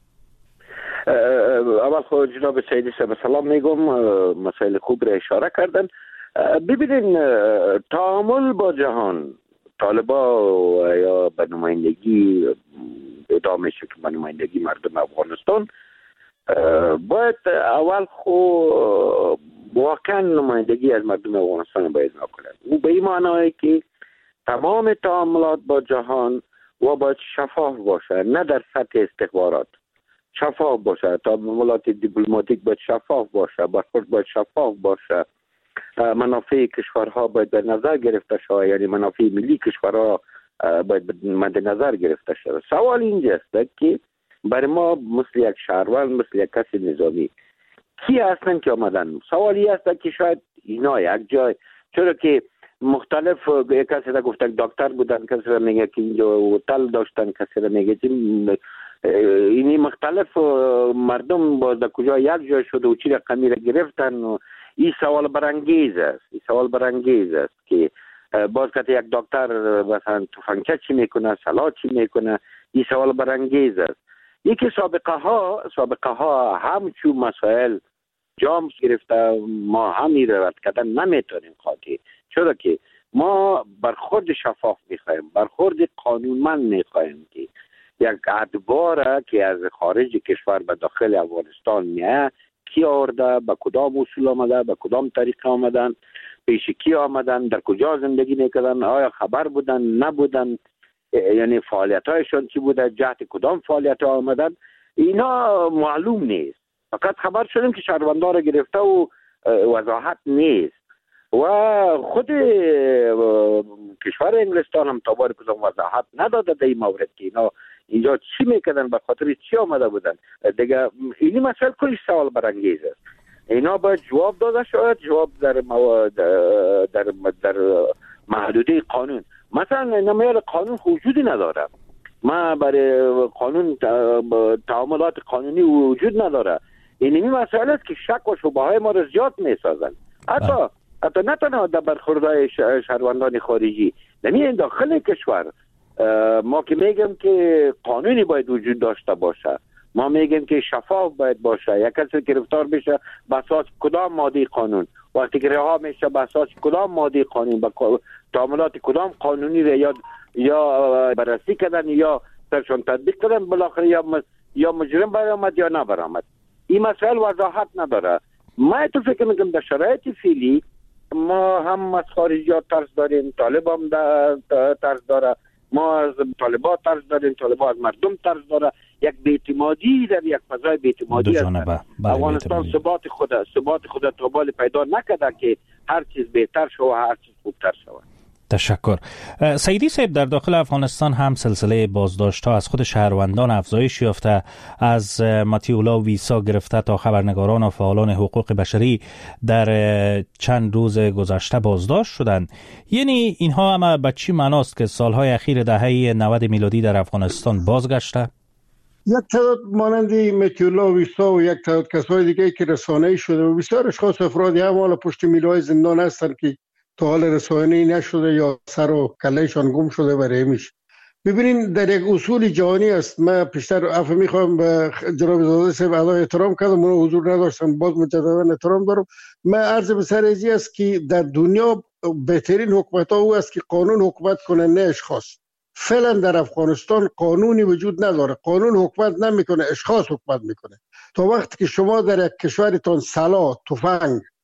اول خود جناب سیدی صاحب سلام میگم، مسائل خوب را اشاره کردن. ببینین تعامل با جهان، طالبا یا به نمایندگی ادامه شد که به نمایندگی مردم افغانستان باید اول خو واقعا نمایندگی از مردم افغانستان باید نکنند. او به این معنی که تمام تعاملات با جهان و باید شفاف باشه، نه در سطح استخبارات، شفاف باشه. تعاملات دیپلماتیک باید شفاف باشه، برخورد باید شفاف باشه، منافع کشورها باید به نظر گرفته شود، یعنی منافع ملی کشورها باید مد نظر گرفته شود. سوال اینجاست که برای ما مثل یک شهروند، مثل یک کسی نظامی کی هستن که آمدن؟ سوالی هست که شاید اینا یک جای، چرا که مختلف یک کسی را گفتن دکتر بودن، کسی را میگه که اینجا هتل داشتن، کسی را میگه اینی مختلف مردم باز در کجا یک جای شده و چی رقمی را گرفتن. و این سوال برانگیز است، این سوال برانگیز است که باز که یک دکتر مثلا تفنگچه چی میکنه، سلاح چی میکنه، این سوال برانگیز است. یکی سابقه ها سابقه ها همچون مسائل جام گرفته، ما همی رد کردن نمیتونیم خاطی، چرا که ما برخورد شفاف میخوایم، برخورد قانونمند میخوایم که یک ادواره که از خارج کشور به داخل افغانستان میاد کی آورده، به کدام اصول آمده، به کدام طریقه آمدن، پیش کی آمدن، در کجا زندگی میکردن، آیا خبر بودن نبودن، یعنی فعالیت هایشان چی بوده، جهت کدام فعالیت ها آمدن، اینا معلوم نیست. فقط خبر شدیم که شهروندان را گرفته و وضاحت نیست. و خود کشور انگلستان هم تا بار کدام وضاحت نداده در این مورد که اینا اینجا چی میکردن، به خاطر چی آمده بودن دیگه. اینی مسئله کلش سوال برانگیز است. اینا باید جواب داده شود، جواب در مو... در در محدوده قانون. مثلا نمیال قانون وجودی نداره، ما برای قانون تعاملات قانونی وجود نداره. اینمی مسئله است که شک و شبهه های ما را زیاد میسازن. حتی حتی نه تنها در برخوردهای شهروندان خارجی، نمی داخل کشور ما که میگم که قانونی باید وجود داشته باشه، ما میگیم که شفاف باید باشه. یک کسی گرفتار بشه به اساس کدام ماده قانون، وقتی که رها میشه به اساس کدام ماده قانون، با تعاملات کدام قانونی را یا یا بررسی کردن یا سرشون تطبیق کردن، بالاخره یا یا مجرم برآمد یا نه برآمد. این مسئله وضاحت نداره. ما تو فکر میکنم در شرایط فعلی ما هم از خارجیات ترس داریم، طالب هم ترس داره، ما از طالبات ترس داریم، طالبات از مردم ترس داره. یک بی‌اعتمادی در یک فضای بی‌اعتمادی افغانستان ثبات خود ثبات خود توبال پیدا نکرده که هر چیز بهتر شود و هر چیز خوبتر شود. تشکر. سیدی صاحب، در داخل افغانستان هم سلسله بازداشت‌ها از خود شهروندان افزایش یافته، از مطیع ویسا گرفته تا خبرنگاران و فعالان حقوق بشری در چند روز گذشته بازداشت شدند. یعنی اینها هم به چی معناست که سالهای اخیر دهه نود میلادی در افغانستان بازگشته؟ یک تعداد مانندی مطیع ویسا و یک تعداد کسای دیگه که رسانه‌ای شده و بسیار اشخاص افرادی هم حالا پشت میله‌های زندان هستند که تا حال رسانه‌ای نشده یا سر و کلهشان گم شده برای میشه. ببینین در یک اصول جهانی است. من پیشتر عفو میخوام به جناب زاده صاحب اعلای احترام کردم، من حضور نداشتم، باز مجددا احترام دارم. من عرض به سر ازی است که در دنیا بهترین حکومت ها او است که قانون حکومت کنه نه اشخاص. فعلا در افغانستان قانونی وجود نداره، قانون حکومت نمیکنه، اشخاص حکومت میکنه. تا وقتی که شما در یک کشورتان سلاح، تفنگ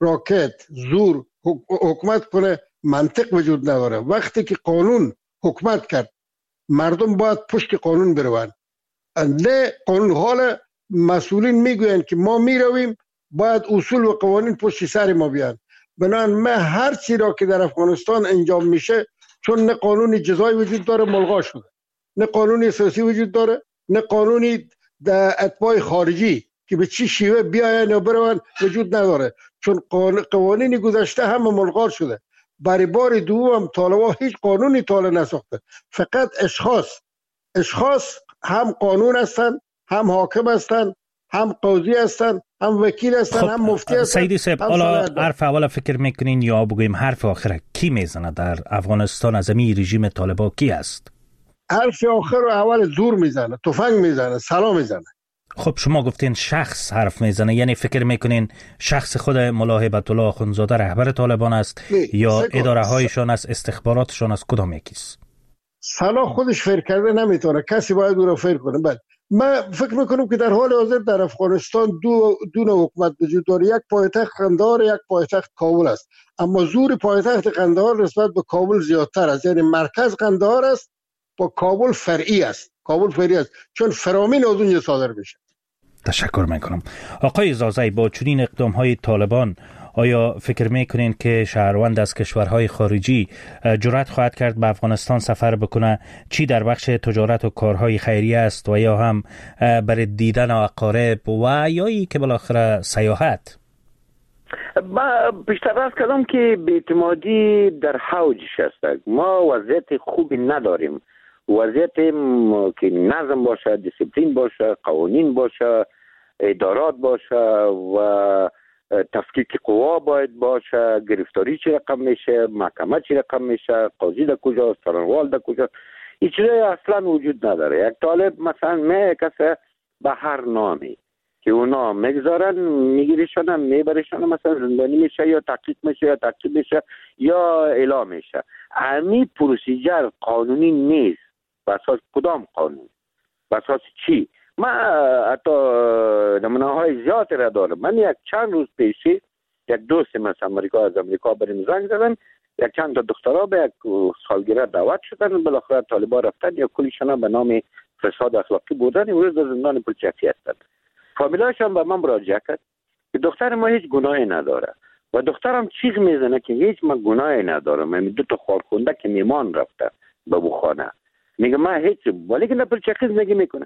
راکت، زور حکومت کنه منطق وجود نداره. وقتی که قانون حکومت کرد مردم باید پشت قانون بروند. نه قانون حال مسئولین میگویند که ما میرویم باید اصول و قوانین پشت سر ما بیان. بنابراین من هر چی را که در افغانستان انجام میشه چون نه قانون جزایی وجود داره ملغا شده، نه قانون سیاسی وجود داره، نه قانونی در اتباع خارجی که به چی شیوه بیاین یا برون وجود نداره، چون قوانین گذشته هم ملغا شده. برای بار دوم طالبان هیچ قانونی طالع نساخته، فقط اشخاص اشخاص هم قانون هستن، هم حاکم هستن، هم قاضی هستن، هم وکیل هستن، خب هم مفتی هستن. سیدی صاحب حالا حرف اول فکر میکنین یا بگویم حرف آخره کی میزنه در افغانستان از این رژیم طالبان کی است؟ حرف آخر رو اول زور میزنه، تفنگ میزنه، سلام میزنه. خب شما گفتین شخص حرف میزنه، یعنی فکر میکنین شخص خود ملا هیبت الله اخوندزاده رهبر طالبان است یا اداره هایشان است، استخباراتشان است، کدام یکیست؟ سلا خودش فکر کرده نمیتونه، کسی باید او رو فکر کنه. بعد من فکر میکنم که در حال حاضر در افغانستان دو دو نوع حکومت وجود داره، یک پایتخت قندهار، یک پایتخت کابل است. اما زور پایتخت قندهار نسبت به کابل زیادتر است، یعنی مرکز قندهار است با کابل فرعی است. کابل فرعی است چون فرامین از اونجا صادر میشه. تشکر میکنم. آقای زازی، با چنین اقدام های طالبان آیا فکر میکنین که شهروند از کشورهای خارجی جرأت خواهد کرد به افغانستان سفر بکنه، چی در بخش تجارت و کارهای خیریه است و یا هم برای دیدن اقارب و یا ای که بالاخره سیاحت؟ ما بیشتر از کلام که بی‌اعتمادی در حوجش است. ما وضعیت خوبی نداریم، وضعیت که نظم باشه، دیسیپلین باشه، قوانین باشه، ادارات باشه و تفکیک قوا باید باشه، گرفتاری چی رقم میشه، محکمه چی رقم میشه، قاضی در کجاست، څارنوال در کجاست، این چیزا اصلا وجود نداره. یک طالب مثلا می کسه به هر نامی که اونا میگذارن میگیرشن میبرشن، مثلا زندانی میشه یا تحقیق میشه یا تعقیب میشه یا اعلام میشه. همین پروسیجر قانونی نیست. به اساس کدام قانون؟ به اساس چی؟ من حتی نمونه های زیادی را دارم. من یک چند روز پیشی یک دوست مثلا امریکا از امریکا بریم زنگ زدن، یک چند تا دخترها به یک سالگرد دعوت شدن، بالاخره طالبان رفتن یا کلیشان به نام فساد اخلاقی بودن، امروز در زندان پلچکی هستند. فامیلایش هم به من مراجعه کرد که دختر ما هیچ گناهی نداره و دخترم چیغ میزنه که هیچ من گناهی ندارم. من دو تا خالخونده که میمان رفته به بوخانه، میگه من هیچ، ولی که پلچکی زندگی میکنه،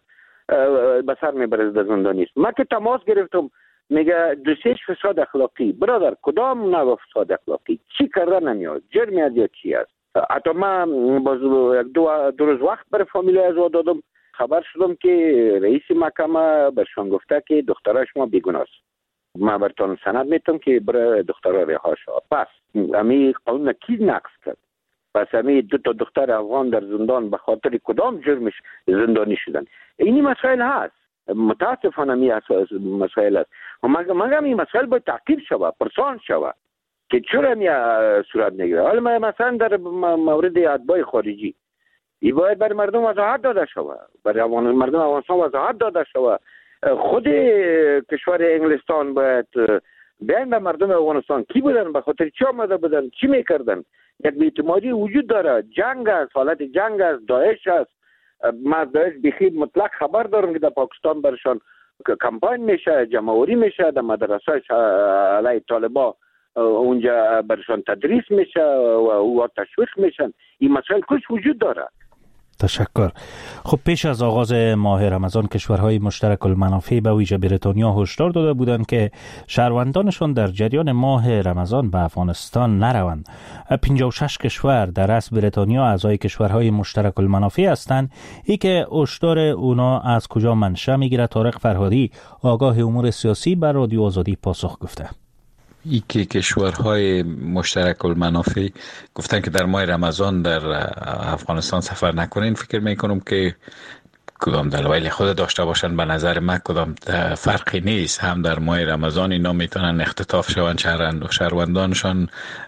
به سر میبره در زندان نیست. من که تماس گرفتم میگه دوسیش فساد اخلاقی. برادر کدام نوع فساد اخلاقی؟ چی کرده نمیاد؟ جرمی از یا چی است؟ حتی من باز یک دو, دو روز وقت برای فامیل از دادم، خبر شدم که رئیس محکمه برشان گفته که دخترش ما بیگناه است. من برتون سند میتونم که برای دخترها رها شد. پس امی قانون کی نقض کرد؟ پس امی دو تا دختر افغان در زندان به خاطر کدام جرمش زندانی شدن؟ اینی مسائل هست. متاسفانه می اساس مسائل است. و مگه این مسائل باید تعقیب شود، پرسان شود که چرا می صورت نگیره. حالا مثلا در مورد اتباع خارجی این باید برای مردم وضاحت داده شود، برای مردم افغانستان وضاحت داده شود. خود کشور انگلستان باید بیان به مردم افغانستان کی بودن، به خاطر چی آمده بودن، چی میکردن. یک بی‌اعتمادی وجود داره، جنگ است، حالت جنگ است، داعش است. ما داعش بخیر مطلق خبر دارم که در پاکستان برشان کمپاین میشه، جمعوری میشه، در مدرسه علیه طالبان اونجا برشان تدریس میشه و او تشویق میشن. این مسائل کلش وجود داره. تشکر. خب پیش از آغاز ماه رمضان کشورهای مشترک المنافع به ویژه بریتانیا هشدار داده بودند که شهروندانشان در جریان ماه رمضان به افغانستان نروند. پنجاه و شش کشور در اصل بریتانیا اعضای کشورهای مشترک المنافع هستند. ای که هشدار اونا از کجا منشأ میگیره؟ طارق فرهادی آگاه امور سیاسی بر رادیو آزادی پاسخ گفته. ای که کشورهای مشترک المنافع گفتن که در ماه رمضان در افغانستان سفر نکنین، فکر میکنم که کدام دلایل خود داشته باشن. به نظر من کدام فرقی نیست. هم در ماه رمضان اینا میتونن اختطاف شون، شهروندانشان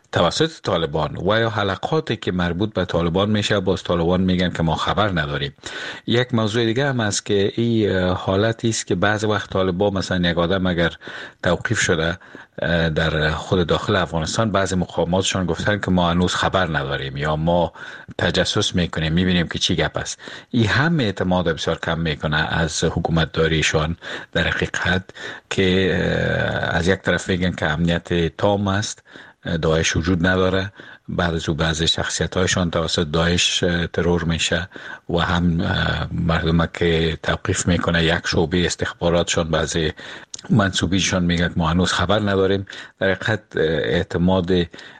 توسط طالبان و یا حلقاتی که مربوط به طالبان میشه، باز طالبان میگن که ما خبر نداریم. یک موضوع دیگه هم است که این حالتی است که بعض وقت طالبان مثلا یک آدم اگر توقیف شده در خود داخل افغانستان، بعضی مقاماتشان گفتن که ما هنوز خبر نداریم یا ما تجسس میکنیم، میبینیم که چی گپ است. این هم اعتماد بسیار کم میکنه از حکومت داریشان در حقیقت، که از یک طرف میگن که امنیت تام است، داعش وجود نداره، بعد از او بعضی شخصیت هایشان توسط داعش ترور میشه و هم مردم که توقیف میکنه یک شعبه استخباراتشان، بعضی منصوبیشان میگن ما هنوز خبر نداریم. در حقیقت اعتماد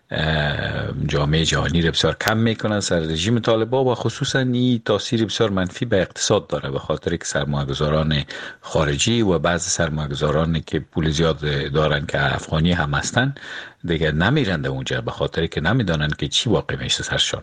جامعه جهانی رو بسیار کم میکنن سر رژیم طالبان و خصوصا این تاثیر بسیار منفی به اقتصاد داره، به خاطر که سرمایه‌گذاران خارجی و بعض سرمایه‌گذارانی که پول زیاد دارن که افغانی هم هستن دیگه نمیرن اونجا، به خاطر که نمیدونن که چی واقع میشه سرشان.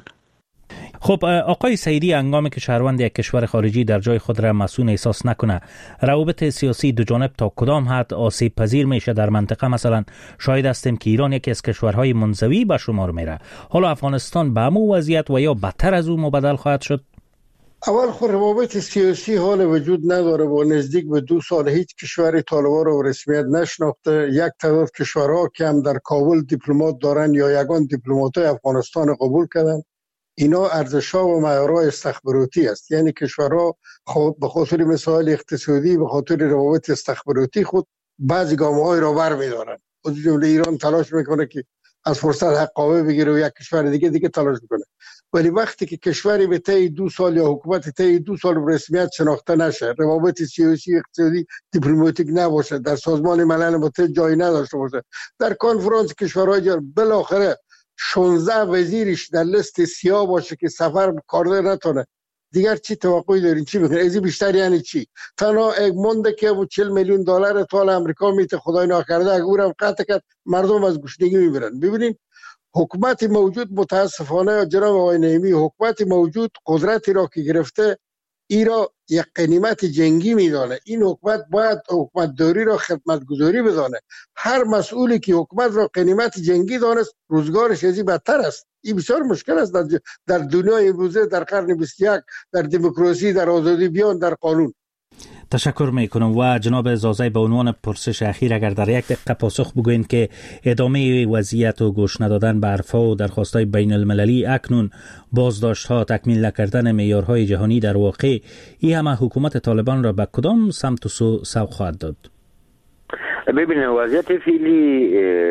خب آقای سعیدی، هنگامی که شهروند یک کشور خارجی در جای خود را مسئول احساس نکنه، روابط سیاسی دو جانب تا کدام حد آسیب پذیر میشه در منطقه؟ مثلا شاهد هستیم که ایران یکی از کشورهای منزوی به شمار میره، حالا افغانستان به همون وضعیت و یا بدتر از اون مبدل خواهد شد؟ اول خود روابط سیاسی حال وجود نداره و نزدیک به دو سال هیچ کشور طالبان رو رسمیت نشناخته. یک تعداد کشورها که هم در کابل دیپلمات دارن یا یگان دیپلمات‌های افغانستان قبول کردن، اینا ارزش‌ها و معیارهای استخباراتی است. یعنی کشورها خود به خاطر مسائل اقتصادی، به خاطر روابط استخباراتی خود بعضی گامه‌های را برمی‌دارن. از جمله ایران تلاش میکنه که از فرصت حقابه بگیره و یک کشور دیگه دیگه تلاش میکنه. ولی وقتی که کشوری به طی دو سال یا حکومت طی دو سال رسمیت شناخته نشه، روابط سیاسی، اقتصادی، دیپلماتیک نباشه، در سازمان ملل متحد جایی نداشته باشه، در کنفرانس کشورهای بالاخره شانزده وزیرش در لیست سیاه باشه که سفر کارده نتونه، دیگر چی توقعی دارین؟ چی بکنه؟ ازی بیشتر یعنی چی؟ تنها یک مونده که و چهل میلیون دلار طال امریکا میته خدای ناکرده اگه اونم قطع کرد مردم از گشنگی میمیرن. ببینین حکومت موجود متاسفانه جناب آقای نعیمی، حکومت موجود قدرتی را که گرفته ای را یک قنیمت جنگی میدانه. این حکومت باید حکومت داری را خدمتگزاری بدانه. هر مسئولی که حکومت را قنیمت جنگی دانست روزگارش ازی بدتر است. این بسیار مشکل است در, در دنیای امروزه، در قرن بیست و یک، در دموکراسی، در آزادی بیان، در قانون. تشکر میکنم. و جناب زازای به عنوان پرسش اخیر اگر در یک دقیقه پاسخ بگوین که ادامه وضعیت و گوش ندادن به حرفا و درخواست‌های بین المللی، اکنون بازداشت‌ها، تکمیل نکردن معیارهای جهانی، در واقع این همه حکومت طالبان را به کدام سمت و سو سوق خواهد داد؟ ببینید وضعیت فعلی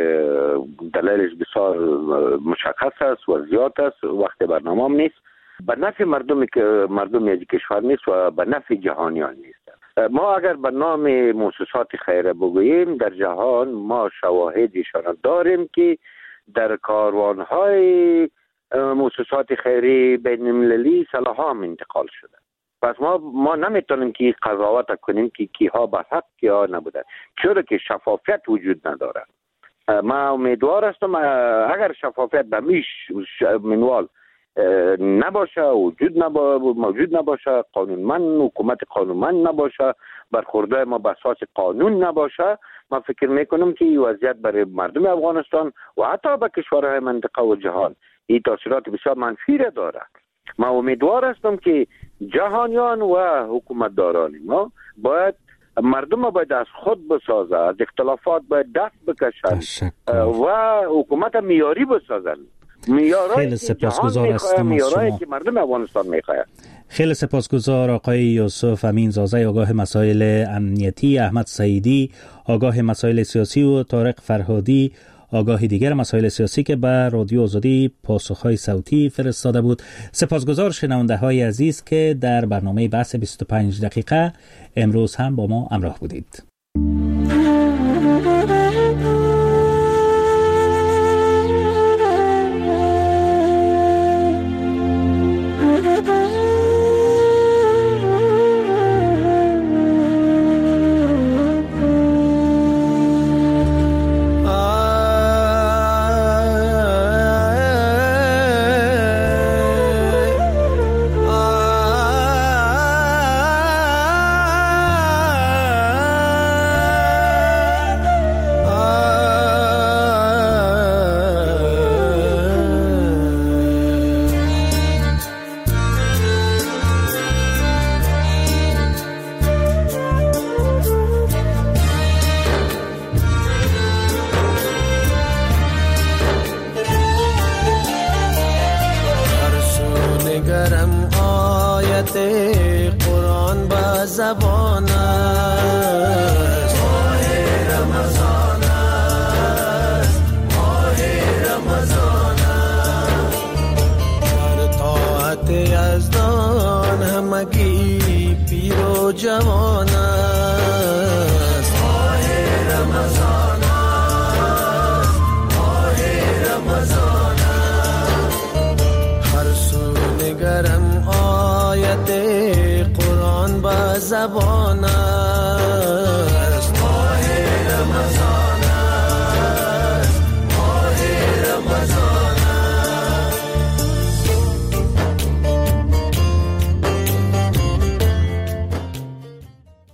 دلایلش بسیار مشخص است و زیاد است، وقت برنامه هم نیست، به نفع مردمی که مردم از کشور نیست و به نفع جهانیان نیست. ما اگر به نام مؤسسات خیریه بگوییم، در جهان ما شواهدشان داریم که در کاروان‌های مؤسسات خیریه بین المللی سلاح‌ها هم انتقال شده. پس ما ما نمیتونیم که قضاوت کنیم که کیها به حق کیها نبودن، چرا که شفافیت وجود نداره. ما امیدوار هستم اگر شفافیت به میش منوال نباشه، وجود نبا موجود نباشه، قانونمند، حکومت قانونمند نباشه، برخورده ما به اساس قانون نباشه، ما فکر میکنم که این وضعیت برای مردم افغانستان و حتی به کشورهای منطقه و جهان این تاثیرات بسیار منفی را داره. ما امیدوار هستم که جهانیان و حکومتداران ما باید مردم باید از خود بسازه، از اختلافات باید دست بکشن و حکومت میاری بسازن. خیلی سپاسگزار هستم از شما که مردم افغانستان میخواهد. خیلی سپاسگزار آقای یوسف امین زازای، آگاه مسائل امنیتی، احمد سعیدی آگاه مسائل سیاسی و طارق فرهادی آگاه دیگر مسائل سیاسی که به رادیو آزادی پاسخهای صوتی فرستاده بود. سپاسگزار شنونده های عزیز که در برنامه بحث بیست و پنج دقیقه امروز هم با ما همراه بودید. زبان است. ماه رمضان است، ماه رمضان است. در طاعت یزدان همگی پیر و جوان است. ماه رمضان است، ماه رمضان است. هر سو نگرم آیت قرآن با زبان است.